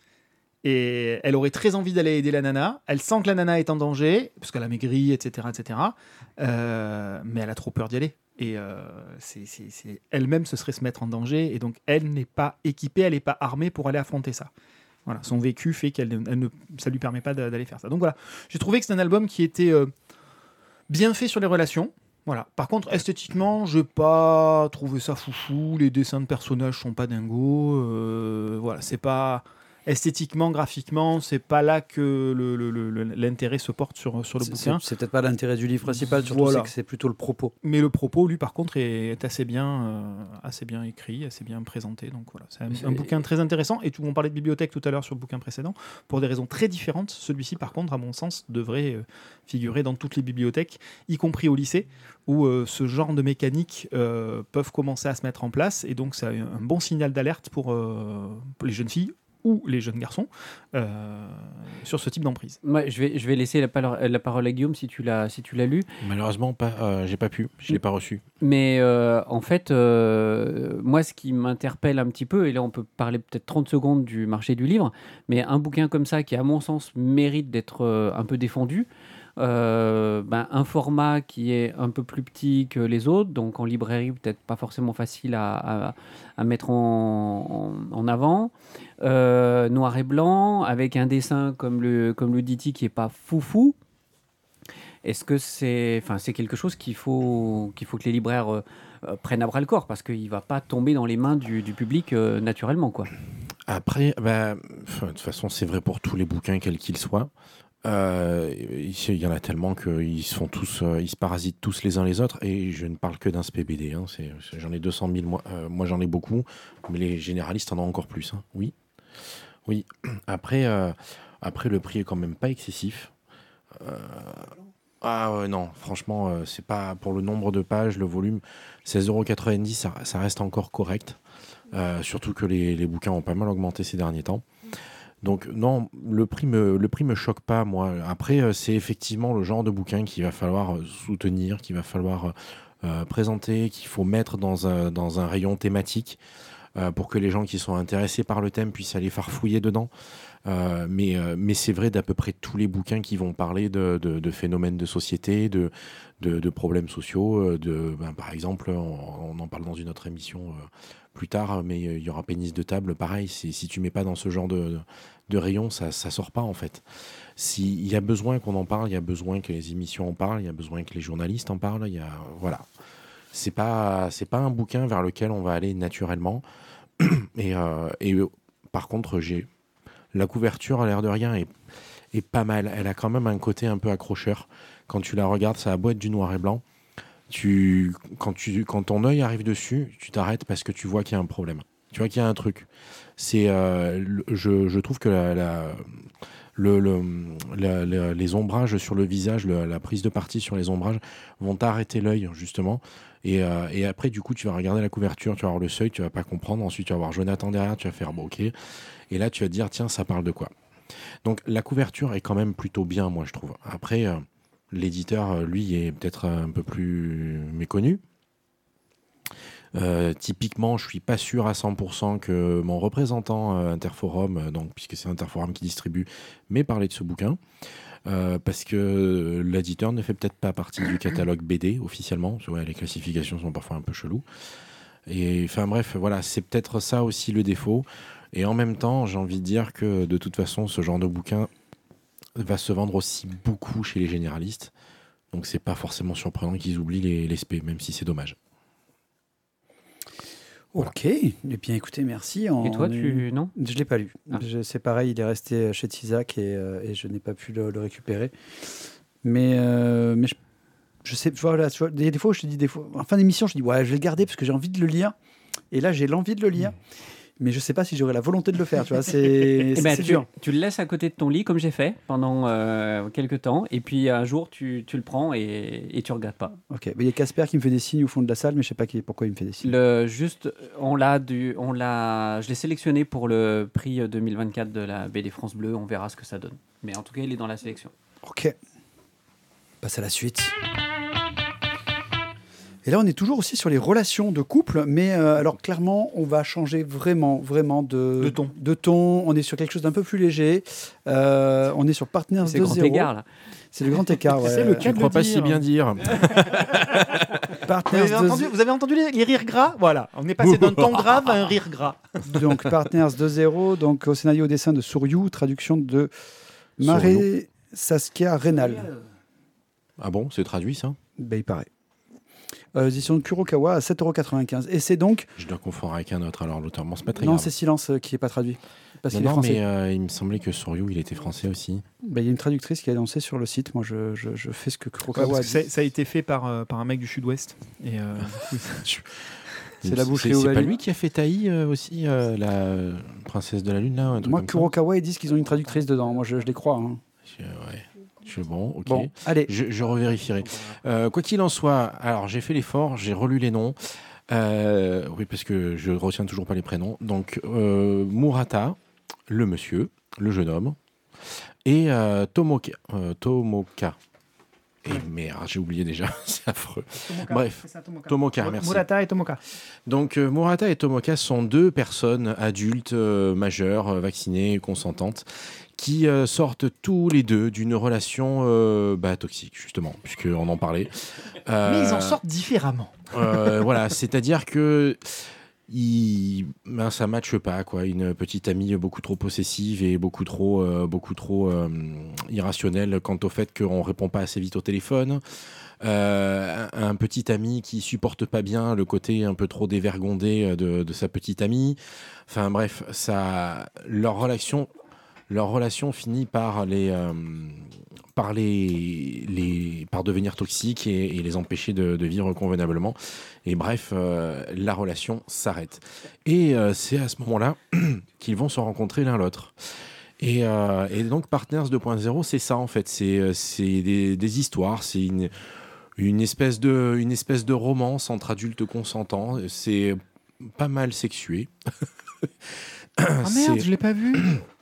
Et elle aurait très envie d'aller aider la nana. Elle sent que la nana est en danger, parce qu'elle a maigri, et cetera, et cetera. Euh, mais elle a trop peur d'y aller. Et euh, c'est, c'est, c'est... elle-même se serait se mettre en danger. Et donc, elle n'est pas équipée, elle n'est pas armée pour aller affronter ça. Voilà, son vécu fait qu'elle elle ne, ça ne lui permet pas d'aller faire ça. Donc voilà, j'ai trouvé que c'est un album qui était euh, bien fait sur les relations. Voilà. Par contre, esthétiquement, je n'ai pas trouvé ça foufou. Les dessins de personnages sont pas dingos. Euh, voilà, c'est pas esthétiquement, graphiquement, c'est pas là que le, le, le, l'intérêt se porte sur, sur le c'est, bouquin. C'est, c'est peut-être pas l'intérêt du livre principal, surtout voilà. c'est que c'est plutôt le propos. Mais le propos, lui, par contre, est assez bien, euh, assez bien écrit, assez bien présenté. Donc voilà, c'est un, c'est... un bouquin très intéressant. Et tout, on parlait de bibliothèque tout à l'heure sur le bouquin précédent, pour des raisons très différentes. Celui-ci, par contre, à mon sens, devrait euh, figurer dans toutes les bibliothèques, y compris au lycée, où euh, ce genre de mécaniques euh, peuvent commencer à se mettre en place. Et donc, c'est un bon signal d'alerte pour, euh, pour les jeunes filles ou les jeunes garçons euh, sur ce type d'emprise. Ouais, je vais je vais laisser la parole, la parole à Guillaume si tu l'as si tu l'as lu. Malheureusement pas, euh, j'ai pas pu, je l'ai pas reçu. Mais euh, en fait, euh, moi, ce qui m'interpelle un petit peu, et là on peut parler peut-être trente secondes du marché du livre, mais un bouquin comme ça qui, à mon sens, mérite d'être euh, un peu défendu. Euh, ben, un format qui est un peu plus petit que les autres, donc en librairie peut-être pas forcément facile à, à, à mettre en, en, en avant, euh, noir et blanc, avec un dessin comme le, comme le dit qui est pas foufou. Est-ce que c'est, enfin, c'est quelque chose qu'il faut, qu'il faut que les libraires euh, euh, prennent à bras le corps, parce qu'il ne va pas tomber dans les mains du, du public euh, naturellement, quoi. Après, bah, de toute façon, c'est vrai pour tous les bouquins, quels qu'ils soient. Euh, il y en a tellement qu'ils se font tous, euh, ils se parasitent tous les uns les autres. Et je ne parle que d'un S P B D. Hein, c'est, c'est, j'en ai deux cent mille, moi, euh, moi j'en ai beaucoup, mais les généralistes en ont encore plus. Hein. Oui, oui. Après, euh, après, le prix est quand même pas excessif. Euh, ah ouais, non, franchement, euh, c'est pas pour le nombre de pages, le volume, seize euros quatre-vingt-dix, ça, ça reste encore correct. Euh, surtout que les, les bouquins ont pas mal augmenté ces derniers temps. Donc non, le prix me le prix me choque pas, moi. Après, euh, c'est effectivement le genre de bouquin qu'il va falloir euh, soutenir, qu'il va falloir euh, présenter, qu'il faut mettre dans un dans un rayon thématique euh, pour que les gens qui sont intéressés par le thème puissent aller farfouiller dedans. Euh, mais euh, mais c'est vrai d'à peu près tous les bouquins qui vont parler de de, de phénomènes de société, de de, de problèmes sociaux, de ben, par exemple, on, on en parle dans une autre émission. Euh, plus tard, mais il y aura Pénis de table, pareil, c'est, si tu mets pas dans ce genre de, de, de rayon, ça, ça sort pas en fait. S'il y a besoin qu'on en parle, il y a besoin que les émissions en parlent, il y a besoin que les journalistes en parlent, il y a, voilà. C'est pas, c'est pas un bouquin vers lequel on va aller naturellement. Et, euh, et euh, par contre, j'ai, la couverture, à l'air de rien, est, est pas mal. Elle a quand même un côté un peu accrocheur. Quand tu la regardes, ça a beau être du noir et blanc. tu, quand, tu, quand ton œil arrive dessus, tu t'arrêtes parce que tu vois qu'il y a un problème. Tu vois qu'il y a un truc. C'est, euh, le- je, je trouve que la, la, le, le, la- la- les ombrages sur le visage, le- la prise de parti sur les ombrages vont t'arrêter l'œil, justement. Et, euh, et après, du coup, tu vas regarder la couverture, tu vas voir le seuil, tu vas pas comprendre. Ensuite, tu vas voir Jonathan derrière, tu vas faire bon, ok. Et là, tu vas te dire, tiens, ça parle de quoi? Donc, la couverture est quand même plutôt bien, moi, je trouve. Après, euh, l'éditeur, euh, lui, est peut-être un peu plus méconnu. Euh, typiquement, je suis pas sûr à cent pour cent que mon représentant euh, Interforum, euh, donc, puisque c'est Interforum qui distribue, m'ait parlé de ce bouquin. Euh, parce que l'éditeur ne fait peut-être pas partie du catalogue B D officiellement. Parce que, ouais, les classifications sont parfois un peu cheloues. Et enfin bref, voilà, c'est peut-être ça aussi le défaut. Et en même temps, j'ai envie de dire que de toute façon, ce genre de bouquin va se vendre aussi beaucoup chez les généralistes. Donc c'est pas forcément surprenant qu'ils oublient les, les S P, même si c'est dommage. Voilà. Ok, eh bien écoutez, merci. On Et toi, est- tu. Non Je ne l'ai pas lu. Ah. Je- C'est pareil, il est resté chez Tizak et, euh, et je n'ai pas pu le, le récupérer. Mais, euh, mais je, je sais, tu vois, voilà, tu vois, des, des fois, je te dis, des fois, en fin d'émission, je dis, ouais, je vais le garder parce que j'ai envie de le lire. Et là, j'ai l'envie de le lire. Mais je ne sais pas si j'aurai la volonté de le faire, tu vois, c'est Eh c'est- ben, c'est tu, dur. tu le laisses à côté de ton lit, comme j'ai fait pendant euh, quelques temps. Et puis un jour, tu, tu le prends et, et tu ne regardes pas. Ok, mais il y a Casper qui me fait des signes au fond de la salle, mais je ne sais pas qui, pourquoi il me fait des signes. Le, juste, on l'a du, on l'a, je l'ai sélectionné pour le prix deux mille vingt-quatre de la B D France Bleu. On verra ce que ça donne. Mais en tout cas, il est dans la sélection. Ok. On passe à la suite. Et là, on est toujours aussi sur les relations de couple, mais euh, alors clairement, on va changer vraiment, vraiment de, De ton. de ton. On est sur quelque chose d'un peu plus léger. Euh, on est sur Partners C'est de grand zéro. égard là. C'est le grand écart. Ouais. C'est le Tu cas ne de crois le pas dire. si bien dire. Vous Partners avez, de entendu, zé- vous avez entendu les, les rires gras? Voilà, on est passé d'un ton grave à un rire gras. donc Partners de zéro, donc au scénario au dessin de Souriou, traduction de Maré Saskia Rénal. Ah bon, c'est traduit ça? Ben, il paraît. Euh, édition de Kurokawa à sept euros quatre-vingt-quinze. Et c'est donc. Je dois confondre avec un autre, alors l'auteur. Bon, c'est pas très Non, grave. c'est Silence euh, qui n'est pas traduit. Parce Non, qu'il est non, français. mais euh, il me semblait que Soryu, il était français aussi. Ben, il y a une traductrice qui a annoncé sur le site. Moi, je, je, je fais ce que Ouais, Kurokawa parce a que dit. ça, ça a été fait par, euh, par un mec du sud-ouest. Et euh, C'est la boucherie C'est c'est pas Ovalie. lui qui a fait Taï euh, aussi, euh, la euh, princesse de la lune, là un truc Moi, comme ça Kurokawa, ils disent qu'ils ont une traductrice dedans. Moi, je, je les crois. hein. Je- ouais. Je suis bon, ok. Bon, allez. Je, je revérifierai. Euh, quoi qu'il en soit, alors j'ai fait l'effort, j'ai relu les noms. Euh, oui, parce que je retiens toujours pas les prénoms. Donc euh, Murata, le monsieur, le jeune homme, et euh, Tomoka. euh, Tomoka. Et merde, j'ai oublié déjà, c'est affreux. Bref, Tomoka, merci. Murata et Tomoka. Donc euh, Murata et Tomoka sont deux personnes adultes, euh, majeures, euh, vaccinées, consentantes, qui euh, sortent tous les deux d'une relation euh, bah, toxique, justement, puisqu'on en parlait. Euh, Mais ils en sortent différemment. euh, voilà, c'est-à-dire que il, ben, ça matche pas, quoi. Une petite amie beaucoup trop possessive et beaucoup trop, euh, beaucoup trop euh, irrationnelle quant au fait qu'on répond pas assez vite au téléphone. Euh, un, un petit ami qui supporte pas bien le côté un peu trop dévergondé de, de sa petite amie. Enfin bref, ça, leur relation, leur relation finit par les, euh, par les, les, par devenir toxique et, et les empêcher de, de vivre convenablement. Et bref, euh, la relation s'arrête. Et euh, c'est à ce moment-là qu'ils vont se rencontrer l'un l'autre. Et, euh, et donc Partners deux point zéro, c'est ça en fait. C'est, c'est des, des histoires, c'est une, une, espèce de, une espèce de romance entre adultes consentants. C'est pas mal sexué. Ah merde, C'est- je l'ai pas vu.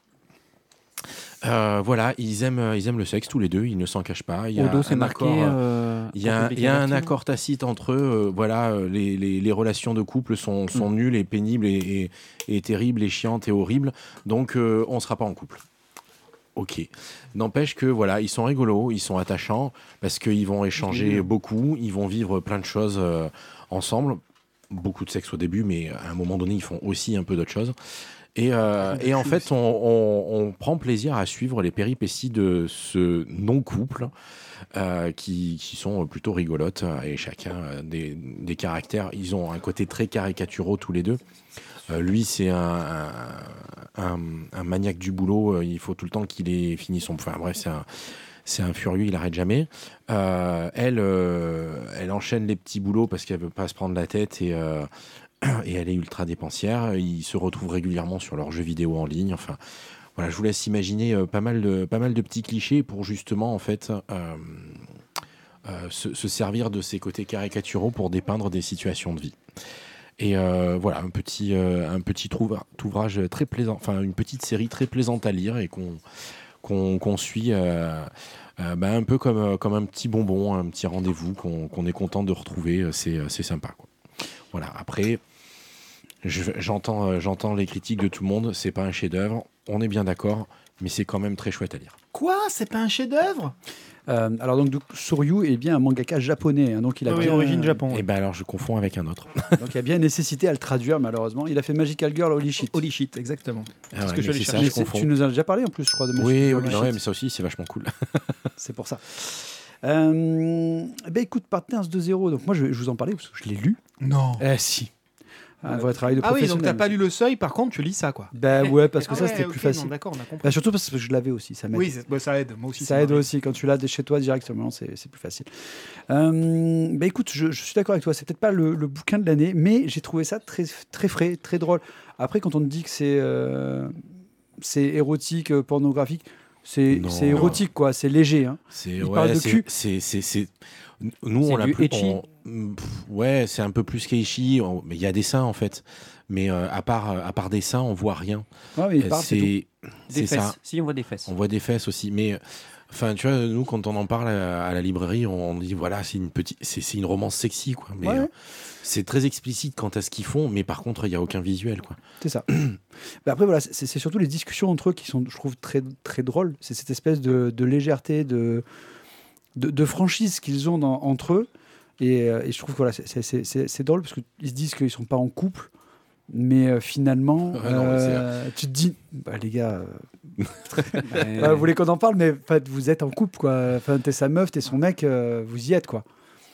Euh, voilà, ils aiment, ils aiment le sexe tous les deux, ils ne s'en cachent pas. Il y a Au dos, c'est un marqué. accord, euh, euh, Il y a, pour un- public il y a un averti. accord tacite entre eux. euh, voilà, euh, les, les, les relations de couple sont, sont Mm. nulles et pénibles et, et, et terribles et chiantes et horribles. Donc, euh, on ne sera pas en couple. Ok. N'empêche que, voilà, ils sont rigolos, ils sont attachants parce qu'ils vont échanger beaucoup, ils vont vivre plein de choses euh, ensemble. Beaucoup de sexe au début, mais à un moment donné, ils font aussi un peu d'autres choses. Et, euh, et en fait, on, on- on prend plaisir à suivre les péripéties de ce non-couple euh, qui, qui sont plutôt rigolotes euh, et chacun euh, des, des caractères. Ils ont un côté très caricaturaux tous les deux. Euh, lui, c'est un, un, un- un maniaque du boulot. euh, Il faut tout le temps qu'il ait fini son. Enfin bref, c'est un, c'est un furieux, il arrête jamais. Euh, elle, euh, elle enchaîne les petits boulots parce qu'elle veut pas se prendre la tête et, euh, et elle est ultra dépensière. Ils se retrouvent régulièrement sur leurs jeux vidéo en ligne. Enfin, voilà, je vous laisse imaginer euh, pas mal de, pas mal de petits clichés pour justement en fait euh, euh, se, se servir de ces côtés caricaturaux pour dépeindre des situations de vie. Et euh, voilà, un petit, euh, un petit trouva- ouvrage très plaisant, enfin une petite série très plaisante à lire et qu'on, qu'on, qu'on suit euh, euh, bah, un peu comme, comme un petit bonbon, un petit rendez-vous qu'on, qu'on est content de retrouver. C'est, c'est sympa, quoi. Voilà, après, je, j'entends, euh, j'entends les critiques de tout le monde, c'est pas un chef-d'œuvre, on est bien d'accord, mais c'est quand même très chouette à lire. Quoi ? C'est pas un chef-d'œuvre ? Euh, alors donc, donc Soryu est bien un mangaka japonais, hein, donc il a Oui, bien, origine Japon. Et ben alors je confonds avec un autre. donc il y a bien nécessité à le traduire malheureusement. Il a fait Magical Girl Holy Shit. Holy shit, exactement. Ah ce ouais, que je mais vais c'est aller ça, Mais je c'est- confonds. tu nous en as déjà parlé en plus, je crois, de Magical Oui, Girl oui, Holy ouais, Shit. mais ça aussi c'est vachement cool. C'est pour ça. Euh, ben écoute, Partners deux zéro, donc moi je, je vous en parlais parce que je l'ai lu. Non. Eh si. Un vrai travail de Ah oui, professionnel. donc t'as pas lu Le Seuil, par contre, tu lis ça, quoi. Ben ouais, parce que Ah ça ouais, c'était ok, plus non, facile. d'accord, on a compris. Ben, surtout parce que je l'avais aussi, ça m'aide. Oui, c'est- bah, ça aide. Moi aussi. Ça m'a aide aidé. aussi quand tu l'as de chez toi directement, c'est c'est plus facile. Euh, bah écoute, je, je suis d'accord avec toi. C'est peut-être pas le, le bouquin de l'année, mais j'ai trouvé ça très très frais, très drôle. Après, quand on te dit que c'est euh, c'est érotique, euh, pornographique, c'est Non. c'est érotique quoi. C'est léger. Hein. C'est Il ouais, parle de c'est, cul. c'est, c'est, c'est- nous C'est on l'a du plus. ecchi. on- pff, ouais, c'est un peu plus qu'Eishi, on- mais il y a des seins en fait. Mais euh, à part à part des seins, on voit rien. Ouais, mais il Euh, parle, c'est tout. c'est Des c'est fesses. ça. Si, on voit des fesses. On voit des fesses aussi, mais enfin, tu vois, nous quand on en parle à, à la librairie, on, on dit voilà, c'est une petite, c'est, c'est une romance sexy quoi. Mais Ouais. euh, c'est très explicite quant à ce qu'ils font, mais par contre, il y a aucun visuel quoi. C'est ça. Bah après, voilà, c'est c'est surtout les discussions entre eux qui sont, je trouve, très, très drôles. C'est cette espèce de, de légèreté, de, de, de franchise qu'ils ont dans- entre eux. Et, euh, et je trouve que voilà, c'est- c'est- c'est c'est- c'est drôle parce qu'ils se disent qu'ils ne sont pas en couple. Mais euh, finalement, Ouais, non, mais c'est- euh, tu te dis, bah, les gars, euh, Ouais. bah, vous voulez qu'on en parle, mais enfin, vous êtes en couple, quoi. Enfin, t'es sa meuf, t'es son mec, euh, vous y êtes, quoi.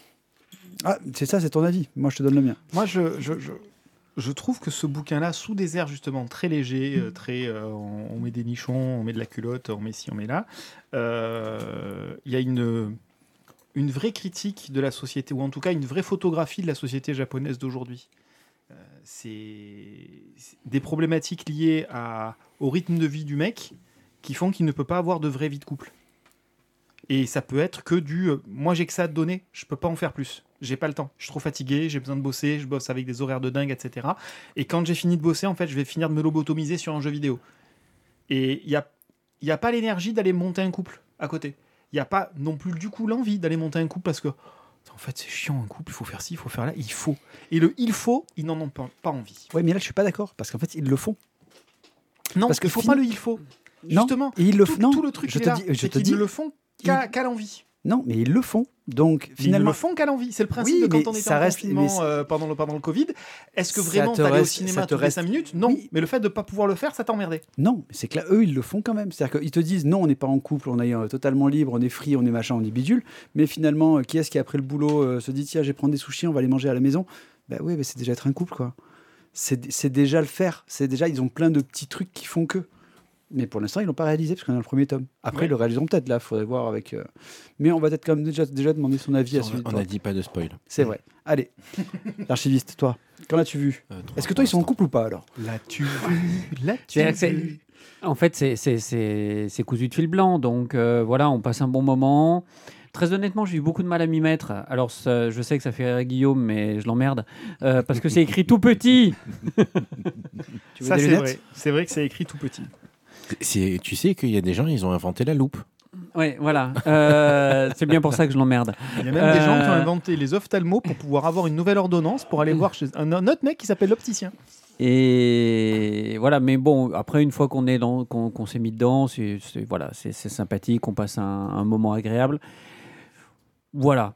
Ah, c'est ça, c'est ton avis. Moi, je te donne le mien. Moi, je, je, je, je trouve que ce bouquin-là, sous des airs justement très légers, euh, très, euh, on, on met des nichons, on met de la culotte, on met ci, on met là, euh, il y a une, une vraie critique de la société, ou en tout cas une vraie photographie de la société japonaise d'aujourd'hui. Euh, c'est c'est des problématiques liées à, au rythme de vie du mec qui font qu'il ne peut pas avoir de vraie vie de couple. Et ça peut être que du euh, moi j'ai que ça à te donner, je peux pas en faire plus. J'ai pas le temps, je suis trop fatigué, j'ai besoin de bosser, je bosse avec des horaires de dingue, et cetera. Et quand j'ai fini de bosser, en fait, je vais finir de me lobotomiser sur un jeu vidéo. Et il n'y a, y a pas l'énergie d'aller monter un couple à côté. Il n'y a pas non plus du coup l'envie d'aller monter un couple parce que en fait c'est chiant un couple, il faut faire ci, il faut faire là, il faut. Et le il faut, ils n'en ont pas, pas envie. Ouais, mais là, je suis pas d'accord parce qu'en fait, ils le font. Non, Parce que il faut fin- pas le il faut. Non, Justement, et ils le tout, f- non, tout le truc je il est te là, dis- je c'est te qu'ils dis- ne le font qu'à, qu'à l'envie. Non, mais ils le font. Donc Ils ne finalement, le font qu'à l'envie. C'est le principe Oui, de quand mais on était ça en reste- confinement mais c'est- euh, pendant, le, pendant le Covid. Est-ce que Ça vraiment te t'allais au reste- cinéma ça te toutes les reste- cinq minutes? Non. Oui. Mais le fait de ne pas pouvoir le faire, ça t'emmerdait. non, c'est que là, eux, ils le font quand même. C'est-à-dire qu'ils te disent non, on n'est pas en couple, on est euh, totalement libre, on est free, on est machin, on est bidule. Mais finalement, euh, qui est-ce qui après le boulot euh, se dit tiens, je vais prendre des sushis, on va les manger à la maison. Bah oui, bah, c'est déjà être un couple, quoi. C'est c'est déjà le faire. C'est déjà, ils ont plein de petits trucs qui font que. Mais pour l'instant, ils l'ont pas réalisé parce qu'on est dans le premier tome. Après, Ouais. ils le réaliseront peut-être là, il faudrait voir avec. euh, Mais on va peut-être quand même déjà, déjà demander son avis à On, celui de on toi. a dit pas de spoil. C'est vrai. Allez, l'archiviste, toi, qu'en as-tu vu? Euh, trois Est-ce que pour toi, ils sont en l'instant. couple ou pas alors? L'as-tu vu? L'as-tu C'est- c'est- vu? En fait, c'est- c'est c'est- c'est cousu de fil blanc. Donc euh, voilà, on passe un bon moment. Très honnêtement, j'ai eu beaucoup de mal à m'y mettre. Alors, ça- je sais que ça fait rire Guillaume, mais je l'emmerde. euh, parce que c'est écrit tout petit. Tu veux Ça, des c'est lunettes? vrai. C'est vrai que c'est écrit tout petit. C'est- tu sais qu'il y a des gens, ils ont inventé la loupe. Oui, voilà. Euh, c'est bien pour ça que je l'emmerde. Il y a même des gens qui ont Euh. inventé les ophtalmos pour pouvoir avoir une nouvelle ordonnance pour aller voir chez un, un autre mec qui s'appelle l'opticien. Et voilà, mais bon, après, une fois qu'on est dans, qu'on, qu'on s'est mis dedans, c'est, c'est- voilà, c'est, c'est sympathique, on passe un, un moment agréable. Voilà.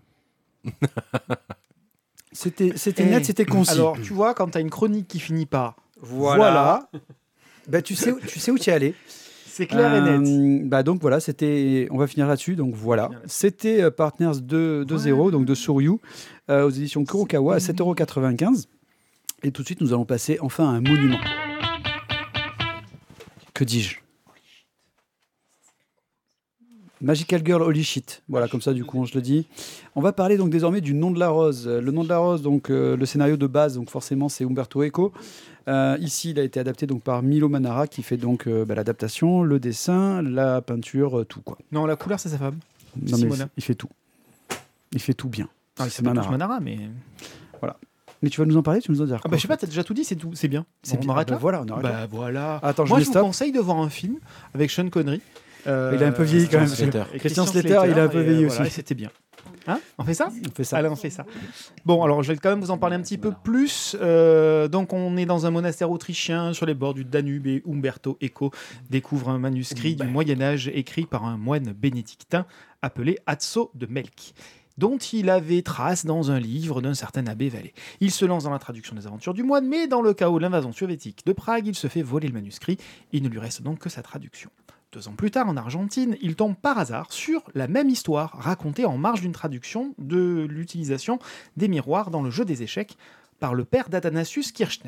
C'était c'était Eh, net, c'était concis. Alors, tu vois, quand tu as une chronique qui finit par voilà. voilà, Bah, tu sais, où- tu sais où tu es allé. c'est clair et net. Euh, bah donc voilà, c'était. On va finir là-dessus. Donc voilà, finir là-dessus. c'était euh, Partners deux zéro, donc de Soryu, euh, aux éditions Kurokawa à sept euros quatre-vingt-quinze. Et tout de suite, nous allons passer enfin à un monument. Que dis-je? Magical Girl Holy Shit. Voilà, comme ça, du coup, on se le dit. On va parler donc désormais du Nom de la Rose. Le Nom de la Rose, donc euh, le scénario de base, donc forcément, c'est Umberto Eco. Euh, ici, il a été adapté donc par Milo Manara, qui fait donc euh, bah, l'adaptation, le dessin, la peinture, euh, tout quoi. Non, la couleur, c'est sa femme. Non, mais Simona. il fait tout. Il fait tout bien. Ah, c'est Manara. Manara, mais. Voilà. Mais tu vas nous en parler, tu vas nous en dire quoi? Ah bah, je sais pas, t'as déjà tout dit, c'est tout, c'est bien. C'est Bon, bien. on arrête Ah bah là. voilà, on arrête Bah là. voilà. Attends, je Moi, mets je vous stop. conseille de voir un film avec Sean Connery. Euh, Il a un peu vieilli quand même. Christian Slater. et Christian Slater, il a un peu et, vieilli euh, voilà, aussi. et c'était bien. Hein, on fait ça? On fait ça. Allez, on fait ça. Bon, alors je vais quand même vous en parler un petit peu plus. Euh, donc, on est dans un monastère autrichien sur les bords du Danube et Umberto Eco découvre un manuscrit du Moyen-Âge écrit par un moine bénédictin appelé Azzo de Melk, dont il avait trace dans un livre d'un certain abbé Vallée. Il se lance dans la traduction des aventures du moine, mais dans le chaos de l'invasion soviétique de Prague, il se fait voler le manuscrit. Il ne lui reste donc que sa traduction. Deux ans plus tard, en Argentine, il tombe par hasard sur la même histoire racontée en marge d'une traduction de l'utilisation des miroirs dans le jeu des échecs par le père d'Athanasius Kirchner.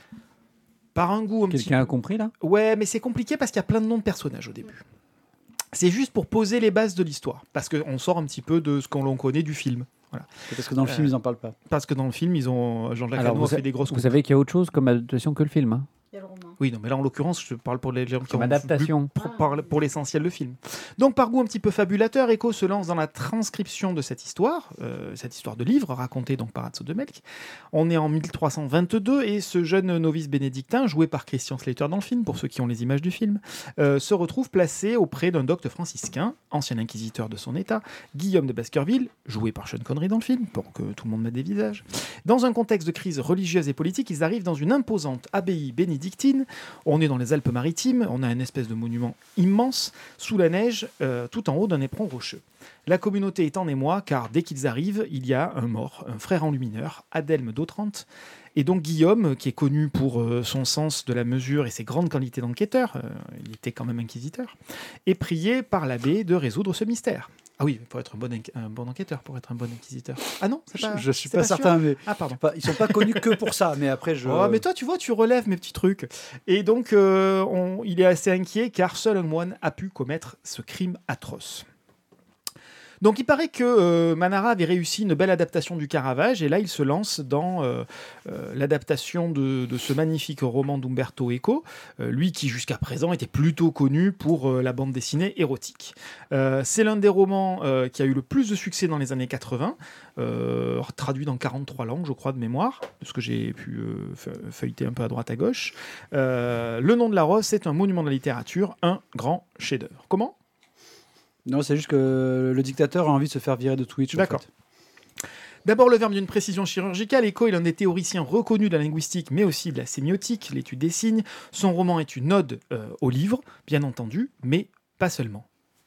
Par un goût un petit Quelqu'un a compris là? Ouais, mais c'est compliqué parce qu'il y a plein de noms de personnages au début. C'est juste pour poser les bases de l'histoire, parce qu'on sort un petit peu de ce qu'on connaît du film. Voilà. C'est parce que dans le film, Euh, ils en parlent pas. Parce que dans le film, ils ont Jean-Jacques Alors, Hano vous a fait sa- des grosses Vous coupes. savez qu'il y a autre chose comme adaptation que le film. Hein. Il y a le roman. Oui, non, mais là, en l'occurrence, je parle pour les gens qui Comme ont adaptation. vu pour, par- pour l'essentiel le film. Donc, par goût un petit peu fabulateur, Eco se lance dans la transcription de cette histoire, euh, cette histoire de livre racontée donc par Azzo de Melk. On est en mille trois cent vingt-deux et ce jeune novice bénédictin, joué par Christian Slater dans le film, pour ceux qui ont les images du film, euh, se retrouve placé auprès d'un docte franciscain, ancien inquisiteur de son état, Guillaume de Baskerville, joué par Sean Connery dans le film, pour que tout le monde mette des visages. Dans un contexte de crise religieuse et politique, ils arrivent dans une imposante abbaye bénédictine. On est dans les Alpes-Maritimes, on a une espèce de monument immense, sous la neige, euh, tout en haut d'un éperon rocheux. La communauté est en émoi, car dès qu'ils arrivent, il y a un mort, un frère enlumineur, Adelme d'Otrante. Et donc Guillaume, qui est connu pour euh, son sens de la mesure et ses grandes qualités d'enquêteur, euh, il était quand même inquisiteur, est prié par l'abbé de résoudre ce mystère. Ah oui, il faut être un bon, enqu- un bon enquêteur pour être un bon inquisiteur. Ah non, c'est pas, Je, je suis c'est pas, sûr certain, mais Ah pardon. pas- ils sont pas connus que pour ça. Mais après, je. Oh, mais toi, tu vois, tu relèves mes petits trucs. Et donc, euh, on- il est assez inquiet car seul un moine a pu commettre ce crime atroce. Donc, il paraît que euh, Manara avait réussi une belle adaptation du Caravage, et là, il se lance dans euh, euh, l'adaptation de, de ce magnifique roman d'Umberto Eco, euh, lui qui jusqu'à présent était plutôt connu pour euh, la bande dessinée érotique. Euh, c'est l'un des romans euh, qui a eu le plus de succès dans les années quatre-vingts, euh, traduit dans quarante-trois langues, je crois, de mémoire, de ce que j'ai pu euh, fe- feuilleter un peu à droite à gauche. Euh, Le Nom de la Rose, c'est un monument de la littérature, un grand chef-d'œuvre. Comment ? Non, c'est juste que le dictateur a envie de se faire virer de Twitch. en D'accord. fait. D'abord, le verbe d'une précision chirurgicale. Eco est l'un des théoriciens reconnus de la linguistique, mais aussi de la sémiotique, l'étude des signes. Son roman est une ode euh, au livre, bien entendu, mais pas seulement.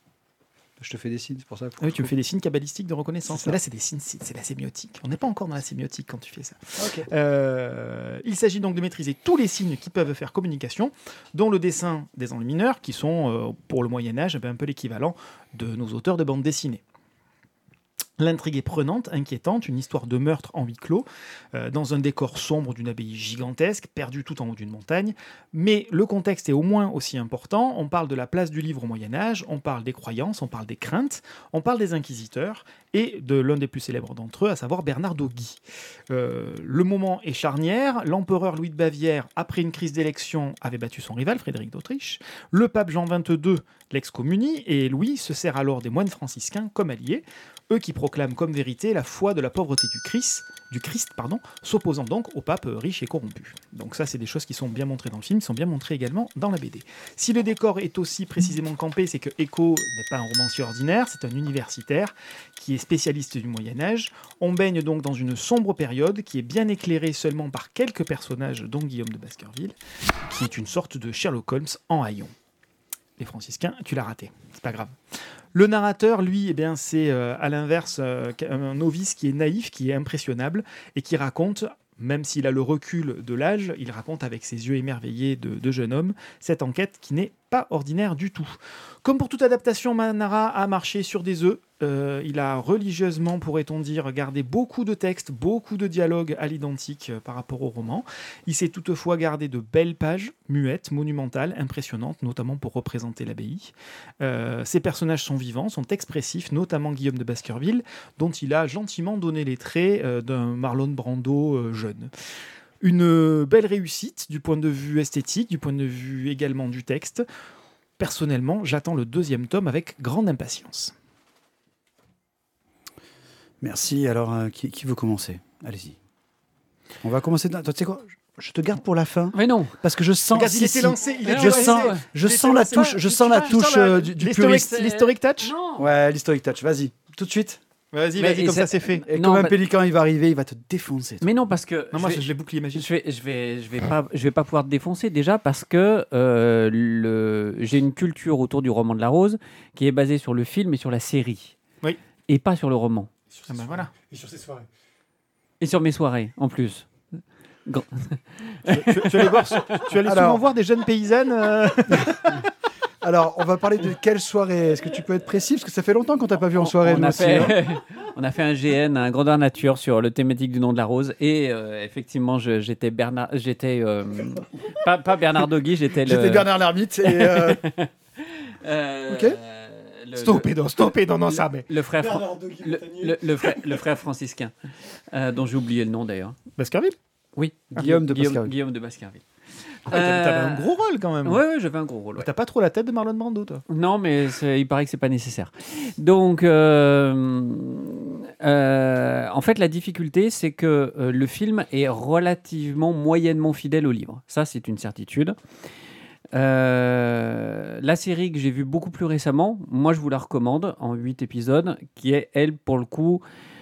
Je te fais des signes, c'est pour ça. Ah oui, tu me fais des signes kabbalistiques de reconnaissance. C'est ça. Mais là, c'est des signes, c'est c'est la sémiotique. On n'est pas encore dans la sémiotique quand tu fais ça. Ok. Euh, il s'agit donc de maîtriser tous les signes qui peuvent faire communication, dont le dessin des enlumineurs, qui sont, euh, pour le Moyen-Âge, un peu l'équivalent de nos auteurs de bande dessinée. L'intrigue est prenante, inquiétante, une histoire de meurtre en huis clos, euh, dans un décor sombre d'une abbaye gigantesque, perdue tout en haut d'une montagne. Mais le contexte est au moins aussi important. On parle de la place du livre au Moyen-Âge, on parle des croyances, on parle des craintes, on parle des inquisiteurs et de l'un des plus célèbres d'entre eux, à savoir Bernard d'Augy. Euh, le moment est charnière. L'empereur Louis de Bavière, après une crise d'élection, avait battu son rival, Frédéric d'Autriche. Le pape Jean vingt-deux l'excommunie et Louis se sert alors des moines franciscains comme alliés, eux qui proclament comme vérité la foi de la pauvreté du Christ, du Christ pardon, s'opposant donc au pape riche et corrompu. Donc ça, c'est des choses qui sont bien montrées dans le film, qui sont bien montrées également dans la B D. Si le décor est aussi précisément campé, c'est que Eco n'est pas un romancier ordinaire, c'est un universitaire qui est spécialiste du Moyen-Âge. On baigne donc dans une sombre période qui est bien éclairée seulement par quelques personnages, dont Guillaume de Baskerville, qui est une sorte de Sherlock Holmes en haillons. Les franciscains, tu l'as raté, c'est pas grave. Le narrateur, lui, eh bien, c'est euh, à l'inverse euh, un novice qui est naïf, qui est impressionnable et qui raconte, même s'il a le recul de l'âge, il raconte avec ses yeux émerveillés de, de jeune homme cette enquête qui n'est pas ordinaire du tout. Comme pour toute adaptation, Manhara a marché sur des œufs. Euh, il a religieusement, pourrait-on dire, gardé beaucoup de textes, beaucoup de dialogues à l'identique euh, par rapport au roman. Il s'est toutefois gardé de belles pages, muettes, monumentales, impressionnantes, notamment pour représenter l'abbaye. Euh, ses personnages sont vivants, sont expressifs, notamment Guillaume de Baskerville, dont il a gentiment donné les traits euh, d'un Marlon Brando euh, jeune. Une belle réussite du point de vue esthétique, du point de vue également du texte. Personnellement, j'attends le deuxième tome avec grande impatience. Merci. Alors, euh, qui, qui veut commencer? Allez-y. On va commencer. Attends, tu sais quoi? Je te garde pour la fin. Mais non. Parce que je sens. Regarde, si, il était si. lancé. Il Mais est non, Je ouais, sens, ouais. je Il était sens la lancé. touche, je Tu sens vois, la je sens touche la- euh, du, du l'historique- puriste. L'historic touch. Non. Ouais, l'historic touch. Vas-y, tout de suite. Vas-y, Mais vas-y, et comme ça c'est- c'est fait. Et Non, comme un bah- pélican, il va arriver, il va te défoncer. Mais non, parce que Non, moi, je, je, vais, je l'ai bouclier je magique. vais, je vais, je vais pas, je vais pas pouvoir te défoncer déjà parce que euh, le, j'ai une culture autour du roman de la Rose qui est basée sur le film et sur la série. Oui. Et pas sur le roman. Ah bah voilà. Et sur ses soirées. Et sur mes soirées, en plus. Grand- tu, tu allais, voir, tu allais Alors- souvent voir des jeunes paysannes. euh, Alors, on va parler de quelle soirée? Est-ce que tu peux être précis? Parce que ça fait longtemps qu'on t'a pas vu en soirée. on, nous a aussi, hein. fait, on a fait un G N, un grandeur nature sur le thématique du nom de la rose. Et euh, effectivement, je- j'étais Bernard, j'étais euh, pas, pas Bernard Dogui, j'étais le. J'étais Bernard l'ermite. Et, euh, euh, Ok. le- Stoppé, non, stoppé, non, non, ça, mais. Le frère, Fran- Bernard Dogui le, Montagnier. le- le frère, le frère franciscain, euh, dont j'ai oublié le nom d'ailleurs. Baskerville. Oui, Guillaume de Guillaume, Baskerville. Guillaume de Baskerville. Ah, t'avais t'avais Euh, un gros rôle quand même. Ouais, ouais, j'avais un gros rôle. ouais. T'as pas trop la tête de Marlon Brando, toi. Non, mais c'est- il paraît que c'est pas nécessaire. Donc, euh, euh, en fait, la difficulté, c'est que euh, le film est relativement moyennement fidèle au livre. Ça, c'est une certitude. Euh, la série que j'ai vue beaucoup plus récemment, moi, je vous la recommande en huit épisodes, qui est, elle, pour le coup,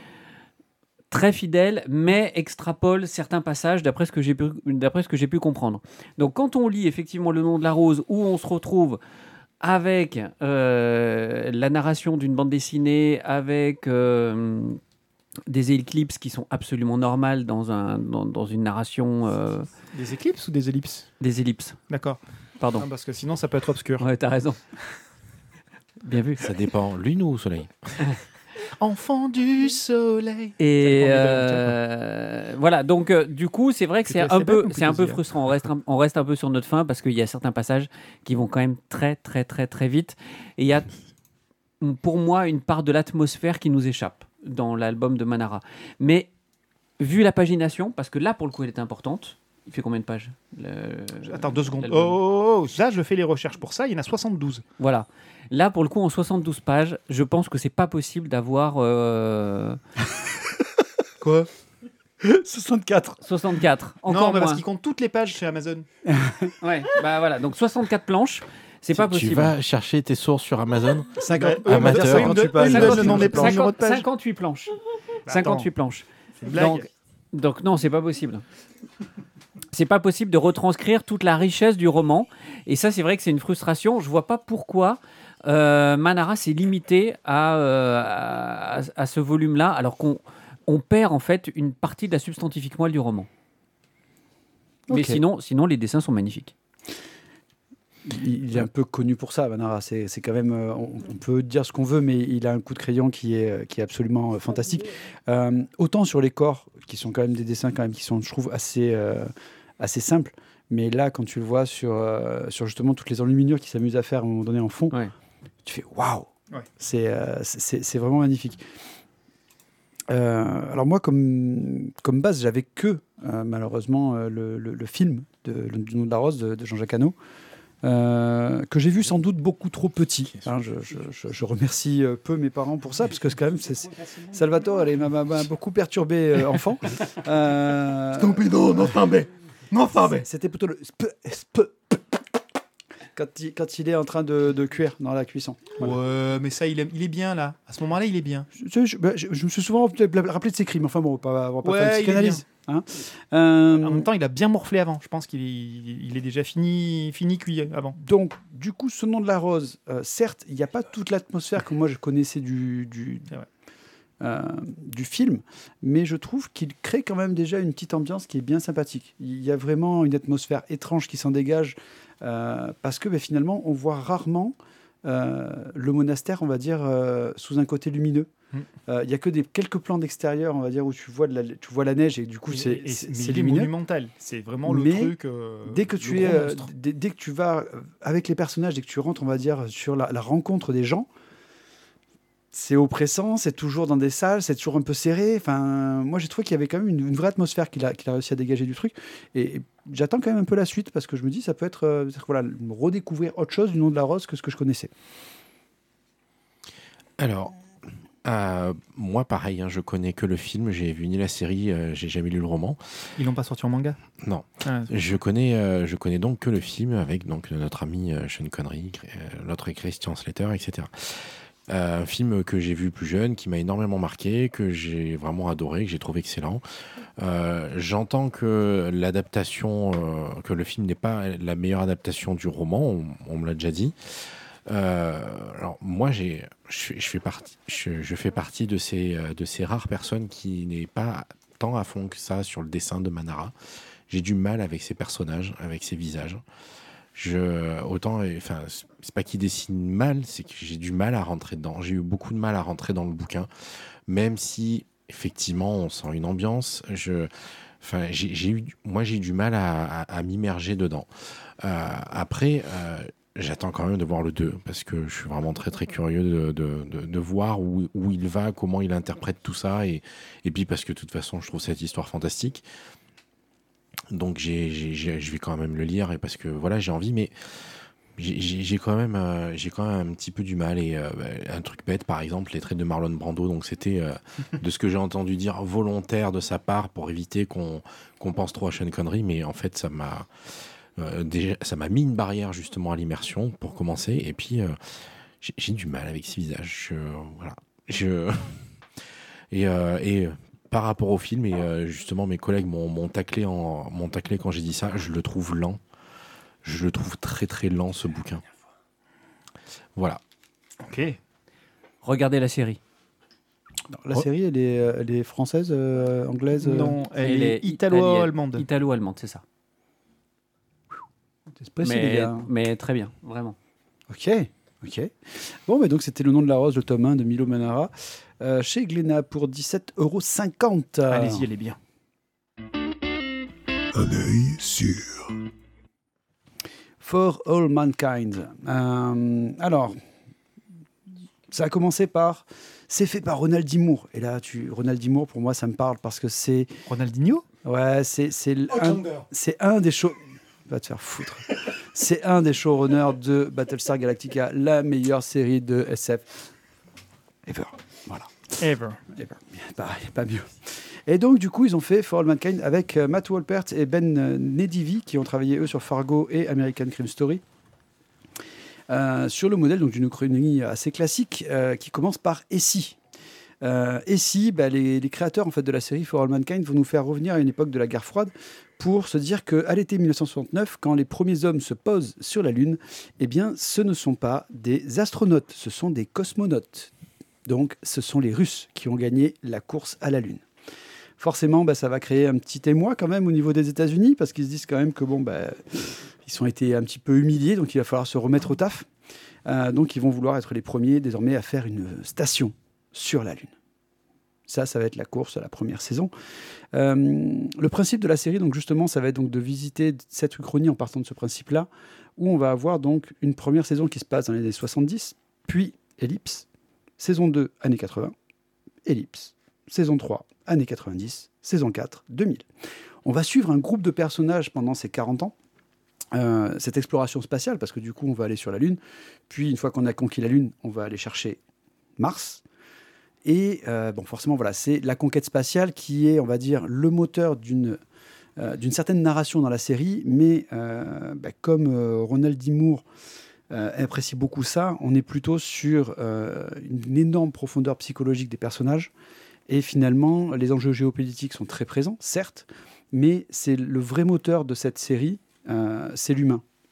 très fidèle, mais extrapole certains passages d'après ce que j'ai pu, d'après ce que j'ai pu comprendre. Donc, quand on lit effectivement Le nom de la rose, où on se retrouve avec euh, la narration d'une bande dessinée, avec euh, des ellipses qui sont absolument normales dans, un, dans, dans une narration... euh, Des éclipses ou des ellipses? des ellipses, D'accord. pardon. Ah, parce que sinon, ça peut être obscur. Ouais, t'as raison. Bien vu. Ça dépend, lune ou soleil? Enfant du soleil. Et Ça dépend des euh, voilà, donc euh, du coup, c'est vrai que c'est Plutôt un assez peu, bête ou c'est un plutôt peu zia frustrant. On reste, un, on reste un peu sur notre fin parce qu'il y a certains passages qui vont quand même très, très, très, très vite. Et il y a, pour moi, une part de l'atmosphère qui nous échappe dans l'album de Manhara. Mais vu la pagination, parce que là, pour le coup, elle est importante. Il fait combien de pages le- Attends deux secondes. l'album Oh, oh, oh, là, je fais les recherches pour ça. Il y en a soixante-douze. Voilà. Là, pour le coup, en soixante-douze pages, je pense que c'est pas possible d'avoir euh, Quoi? soixante-quatre. soixante-quatre. Encore Non, mais moins. parce qu'ils comptent toutes les pages chez Amazon. Ouais, bah voilà. Donc soixante-quatre planches, c'est pas Tu possible. vas chercher tes sources sur Amazon? cinquante. Bah, Amateur. eux, une de- pages. une donne le nom des cinquante- numéros de page. cinquante-huit planches. Bah, cinquante-huit attends, planches. c'est une blague. Donc, donc non, c'est pas possible. C'est pas possible de retranscrire toute la richesse du roman. Et ça, c'est vrai que c'est une frustration. Je vois pas pourquoi euh, Manhara s'est limité à, euh, à, à ce volume-là, alors qu'on on perd en fait une partie de la substantifique moelle du roman. Mais Ok. sinon, sinon, les dessins sont magnifiques. Il il est un peu connu pour ça, Manhara. C'est c'est quand même, euh, on, on peut dire ce qu'on veut, mais il a un coup de crayon qui est, euh, qui est absolument euh, fantastique. Euh, autant sur les corps, qui sont quand même des dessins quand même qui sont, je trouve, assez, euh, assez simples. Mais là, quand tu le vois sur, euh, sur justement toutes les enluminures qu'il s'amuse à faire à un moment donné en fond, Ouais. tu fais waouh. Ouais. C'est euh, c'est c'est vraiment magnifique. Euh, alors moi, comme, comme base, j'avais que euh, malheureusement euh, le, le- le film de, le, du nom de la rose de, de Jean-Jacques Hano. Euh, que j'ai vu sans doute beaucoup trop petit. Hein, je, je- je- je remercie euh, peu mes parents pour ça, parce que c'est quand même c'est- c'est- Salvatore, elle est- m'a m'a- m'a beaucoup perturbé euh, enfant. Euh, Stupido, non fambe. Non fambe. C'était plutôt le sp- sp- quand il, quand il est en train de, de cuire dans la cuisson. Voilà. Ouais, mais ça, il est, il est bien là. À ce moment-là, il est bien. Je, je- bah, je- je me suis souvent rappelé de ses crimes. Enfin bon, on va pas, on va pas Ouais, faire une il est psychanalyse. Hein. Euh, En même temps, il a bien morflé avant. Je pense qu'il est, il est déjà fini, fini cuit avant. Donc, du coup, ce nom de la rose, euh, certes, il n'y a pas toute l'atmosphère que moi je connaissais du, du, C'est vrai. euh, du film, mais je trouve qu'il crée quand même déjà une petite ambiance qui est bien sympathique. Il y a vraiment une atmosphère étrange qui s'en dégage, euh, parce que ben, finalement, on voit rarement euh, le monastère, on va dire, euh, sous un côté lumineux. Il euh, y a que des quelques plans d'extérieur, on va dire, où tu vois, de la, tu vois la neige et du coup Et- c'est, et- c'est, mais c'est il est lumineux. monumental. C'est vraiment le Mais truc. euh, Dès que le tu gros es, euh, monstre. dès, dès que tu vas euh, avec les personnages, dès que tu rentres, on va dire, sur la, la rencontre des gens, c'est oppressant, c'est toujours dans des salles, c'est toujours un peu serré. Enfin, moi j'ai trouvé qu'il y avait quand même une, une vraie atmosphère qu'il a, qu'il a réussi à dégager du truc. Et, et j'attends quand même un peu la suite parce que je me dis ça peut être, euh, peut-être, voilà, redécouvrir autre chose du nom de la rose que ce que je connaissais. Alors, euh, moi, pareil, hein, je connais que le film, j'ai vu ni la série, euh, j'ai jamais lu le roman. Ils l'ont pas sorti en manga. Non. Ah, Je connais, euh, je connais donc que le film avec donc, notre ami euh, Sean Connery, euh, l'autre Christian Slater, et cetera. Euh, un film que j'ai vu plus jeune, qui m'a énormément marqué, que j'ai vraiment adoré, que j'ai trouvé excellent. Euh, j'entends que l'adaptation, euh, que le film n'est pas la meilleure adaptation du roman, on, on me l'a déjà dit. Euh, alors moi, j'ai, je, je fais partie, je, je fais partie de ces, euh, de ces rares personnes qui n'est pas tant à fond que ça sur le dessin de Manara. J'ai du mal avec ces personnages, avec ces visages. Je, autant, enfin, c'est pas qu'il dessine mal, c'est que j'ai du mal à rentrer dedans. J'ai eu beaucoup de mal à rentrer dans le bouquin, même si effectivement on sent une ambiance. Je, enfin, j'ai, j'ai eu, moi j'ai eu du mal à, à, à m'immerger dedans. Euh, après, euh, j'attends quand même de voir le deux parce que je suis vraiment très très curieux de, de, de, de voir où, où il va, comment il interprète tout ça, et, et puis parce que de toute façon, je trouve cette histoire fantastique. Donc j'ai, j'ai, j'ai, je vais quand même le lire et parce que voilà, j'ai envie, mais j'ai, j'ai, j'ai quand même euh, j'ai quand même un petit peu du mal. Et euh, bah, un truc bête, par exemple, les traits de Marlon Brando, donc c'était euh, de ce que j'ai entendu dire volontaire de sa part pour éviter qu'on, qu'on pense trop à Sean Connery, mais en fait ça m'a euh, déjà, ça m'a mis une barrière justement à l'immersion pour commencer, et puis euh, j'ai, j'ai du mal avec ce visage. Je, voilà, je et, euh, et par rapport au film, et euh, justement mes collègues m'ont, m'ont, taclé en, m'ont taclé quand j'ai dit ça, je le trouve lent. Je le trouve très très lent, ce bouquin. Voilà. Ok. Regardez la série. Non, la Oh. série, elle est, euh, elle est française, euh, anglaise. euh, Non, elle, Elle est est italo-allemande. Italo-allemande, c'est ça. C'est précis, les Mais, gars. mais très bien, vraiment. Ok, ok. Bon, mais donc c'était Le Nom de la Rose, le tome un de Milo Manara, euh, chez Glénat pour dix-sept euros cinquante. Allez-y, elle est bien. Un œil sûr. For All Mankind. Euh, alors, ça a commencé par... C'est fait par Ronald D. Moore. Et là, tu, Ronald D. Moore, pour moi, ça me parle parce que c'est... Ronaldinho. Ouais, c'est, c'est, l- un, Outlander. c'est un des shows... Va te faire foutre. C'est un des showrunners de Battlestar Galactica, la meilleure série de S F ever. Voilà. Ever. Ever. Pareil, pas mieux. Et donc, du coup, ils ont fait For All Mankind avec euh, Matt Wolpert et Ben euh, Nedivi, qui ont travaillé, eux, sur Fargo et American Crime Story. Euh, sur le modèle donc, d'une chronie assez classique euh, qui commence par « Et si ?» Euh, et si, bah, les, les créateurs en fait, de la série For All Mankind vont nous faire revenir à une époque de la guerre froide pour se dire qu'à l'été mille neuf cent soixante-neuf, quand les premiers hommes se posent sur la Lune, eh bien, ce ne sont pas des astronautes, ce sont des cosmonautes. Donc, ce sont les Russes qui ont gagné la course à la Lune. Forcément, bah, ça va créer un petit émoi quand même au niveau des États-Unis, parce qu'ils se disent quand même que bon, bah, ils ont été un petit peu humiliés, donc il va falloir se remettre au taf. Euh, donc, ils vont vouloir être les premiers désormais à faire une station sur la Lune. Ça, ça va être la course à la première saison. Euh, le principe de la série, donc justement, ça va être donc de visiter cette uchronie en partant de ce principe-là, où on va avoir donc une première saison qui se passe dans les années soixante-dix, puis ellipse, saison deux, années quatre-vingts, ellipse, saison trois, années quatre-vingt-dix, saison quatre, deux mille. On va suivre un groupe de personnages pendant ces quarante ans, euh, cette exploration spatiale, parce que du coup, on va aller sur la Lune, puis une fois qu'on a conquis la Lune, on va aller chercher Mars. Et euh, bon, forcément, voilà, c'est la conquête spatiale qui est, on va dire, le moteur d'une, euh, d'une certaine narration dans la série, mais euh, bah, comme euh, Ronald D. Moore euh, apprécie beaucoup ça, on est plutôt sur euh, une énorme profondeur psychologique des personnages, et finalement, les enjeux géopolitiques sont très présents, certes, mais c'est le vrai moteur de cette série, euh, c'est l'humain.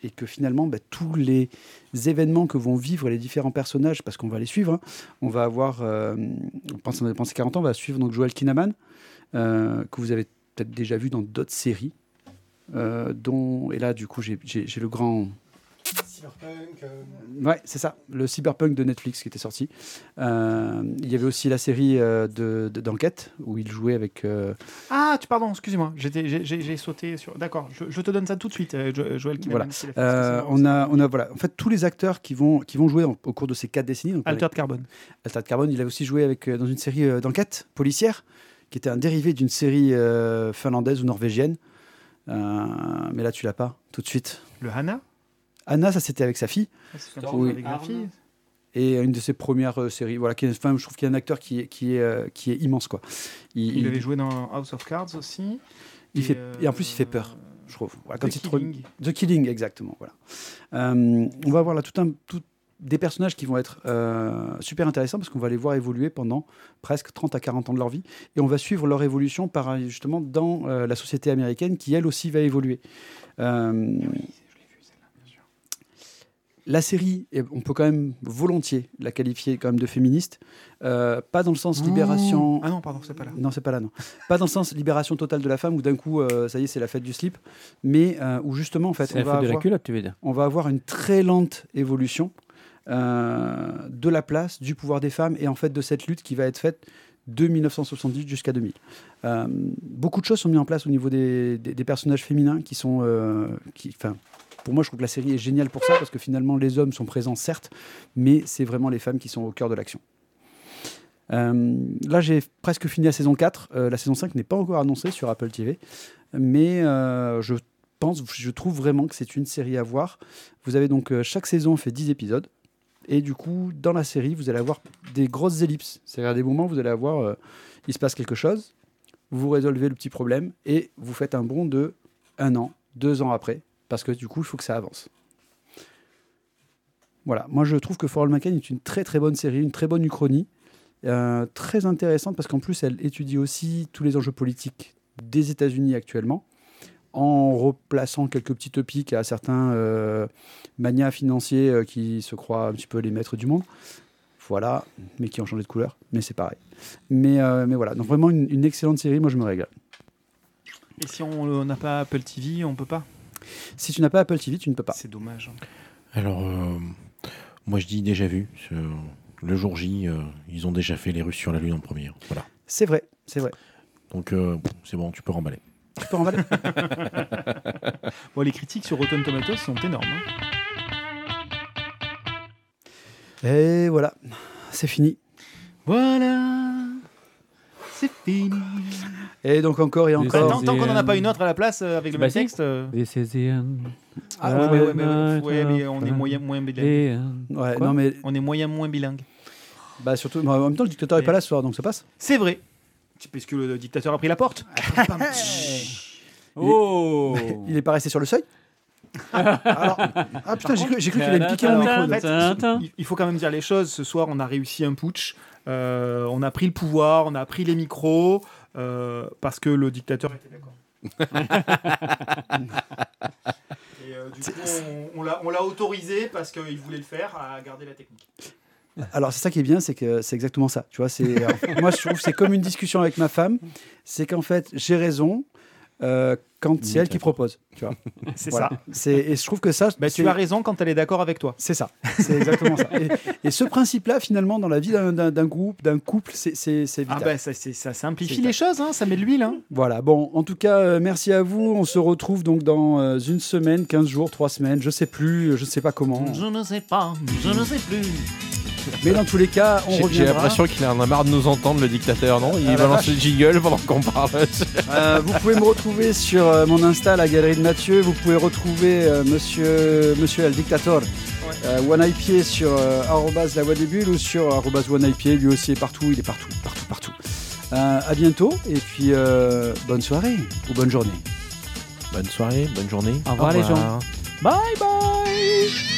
et que finalement, bah, tous les événements que vont vivre les différents personnages, parce qu'on va les suivre, hein, on va avoir, euh, on pense on a pensé quarante ans, on va suivre donc Joel Kinnaman, euh, que vous avez peut-être déjà vu dans d'autres séries, euh, dont, et là du coup j'ai, j'ai, j'ai le grand... Cyberpunk. Euh... Ouais, c'est ça, le Cyberpunk de Netflix qui était sorti. Euh, il y avait aussi la série euh, de, de, d'enquête où il jouait avec. Euh... Ah, tu pardon, excusez-moi, j'étais, j'ai, j'ai, j'ai sauté sur. D'accord, je, je te donne ça tout de suite, euh, jo- Joël Kinnaman. Voilà. Euh, on a, on a voilà, en fait tous les acteurs qui vont, qui vont jouer en, au cours de ces quatre décennies. Donc, Altered avec, Carbon. Altered Carbon, il a aussi joué avec euh, dans une série euh, d'enquête policière qui était un dérivé d'une série euh, finlandaise ou norvégienne. Euh, mais là, tu l'as pas tout de suite. Le Hana. Anna, ça c'était avec sa fille. Ah, c'est Oui. avec la fille. Et une de ses premières euh, séries. Voilà, qui est, enfin, je trouve qu'il y a un acteur qui est, qui est, euh, qui est immense. Quoi. Il, il avait joué dans House of Cards aussi. Il et, fait, euh, et en plus, il fait peur, je trouve. Voilà, The quand il te re- Killing. The Killing, exactement. Voilà. Euh, on va avoir là tout un, tout, des personnages qui vont être euh, super intéressants parce qu'on va les voir évoluer pendant presque trente à quarante ans de leur vie. Et on va suivre leur évolution par, justement dans euh, la société américaine qui, elle aussi, va évoluer. Euh, La série, on peut quand même volontiers la qualifier quand même de féministe, euh, pas dans le sens libération. Ah non, pardon, c'est pas là. Non, c'est pas là, non. Pas dans le sens libération totale de la femme où d'un coup, euh, ça y est, c'est la fête du slip, mais euh, où justement, en fait, C'est on la va, faute de la avoir, culotte, tu veux dire. on va avoir une très lente évolution euh, de la place, du pouvoir des femmes et en fait de cette lutte qui va être faite de dix-neuf cent soixante-dix jusqu'à deux mille. Euh, beaucoup de choses sont mises en place au niveau des, des, des personnages féminins qui sont, euh, qui, enfin. Pour moi, je trouve que la série est géniale pour ça, parce que finalement, les hommes sont présents, certes, mais c'est vraiment les femmes qui sont au cœur de l'action. Euh, là, j'ai presque fini la saison quatre. Euh, la saison cinq n'est pas encore annoncée sur Apple T V, mais euh, je pense, je trouve vraiment que c'est une série à voir. Vous avez donc, euh, chaque saison fait dix épisodes, et du coup, dans la série, vous allez avoir des grosses ellipses. C'est-à-dire des moments où vous allez avoir, euh, il se passe quelque chose, vous résolvez le petit problème, et vous faites un bond de un an, deux ans après, parce que du coup, il faut que ça avance. Voilà, moi je trouve que For All Mankind est une très très bonne série, une très bonne uchronie, euh, très intéressante parce qu'en plus elle étudie aussi tous les enjeux politiques des États-Unis actuellement, en replaçant quelques petits topics à certains euh, manias financiers euh, qui se croient un petit peu les maîtres du monde. Voilà, mais qui ont changé de couleur, mais c'est pareil. Mais, euh, mais voilà, donc vraiment une, une excellente série, moi je me régale. Et si on n'a pas Apple T V, on peut pas. Si tu n'as pas Apple T V, tu ne peux pas. C'est dommage. Alors, euh, moi je dis déjà vu. Ce- Le jour J, euh, ils ont déjà fait les Russes sur la Lune en première. Voilà. C'est vrai, c'est vrai. Donc euh, c'est bon, tu peux remballer. Tu peux en valer. Bon, les critiques sur Rotten Tomatoes sont énormes. hein. Et voilà, c'est fini. Voilà, c'est fini. Et donc encore et Bah, encore. tant, tant qu'on n'en a pas une autre à la place euh, avec le Bah, même si. texte. euh, This is the end. Ah, ouais, ouais, ouais, ouais, ouais, ouais, mais on est moyen moins bilingue. Et, euh, Ouais, Quoi non mais On est moyen moins bilingue. bah surtout, bah, en même temps le dictateur est Et- pas là ce soir, donc ça passe. C'est vrai. Parce que le dictateur a pris la porte. Oh Il est pas resté sur le seuil. Alors, ah putain, j'ai cru, j'ai cru qu'il allait me piquer mon micro. En fait, Tintin. il- il faut quand même dire les choses. Ce soir, on a réussi un putsch. Euh, on a pris le pouvoir, on a pris les micros, euh, parce que le dictateur était d'accord. Et euh, du coup, on, on l'a, on l'a autorisé parce qu'il voulait le faire à garder la technique. Alors c'est ça qui est bien, c'est que c'est exactement ça. Tu vois, c'est alors, moi je trouve que c'est comme une discussion avec ma femme. C'est qu'en fait j'ai raison euh, quand c'est elle qui propose. Tu vois. C'est Voilà. ça. C'est et je trouve que ça. Bah, c'est- tu as raison quand elle est d'accord avec toi. C'est ça, c'est exactement ça. Et, et ce principe-là, finalement, dans la vie d'un, d'un- d'un groupe, d'un couple, c'est, c'est, c'est Ah vital. bah, ça, c'est- ça simplifie C'est les choses, hein, ça met de l'huile. Hein. Voilà, bon, en tout cas, euh, merci à vous. On se retrouve donc dans euh, une semaine, quinze jours, trois semaines, je sais plus, je sais pas comment. Je ne sais pas, je ne sais plus. Mais dans tous les cas, on J'ai j'ai reviendra. l'impression qu'il en a marre de nous entendre, le dictateur, non? Il Ah, la balance le jingle pendant qu'on parle. Euh, vous pouvez me retrouver sur euh, mon Insta, la galerie de Mathieu. Vous pouvez retrouver euh, monsieur, monsieur El Dictator, euh, OneIPA sur euh, arrobase la voix des bulles ou sur arrobase OneIPA. Lui aussi est partout, il est partout, partout, partout. Euh, à bientôt et puis euh, bonne soirée ou bonne journée. Bonne soirée, bonne journée. Au revoir, les gens. Bye bye.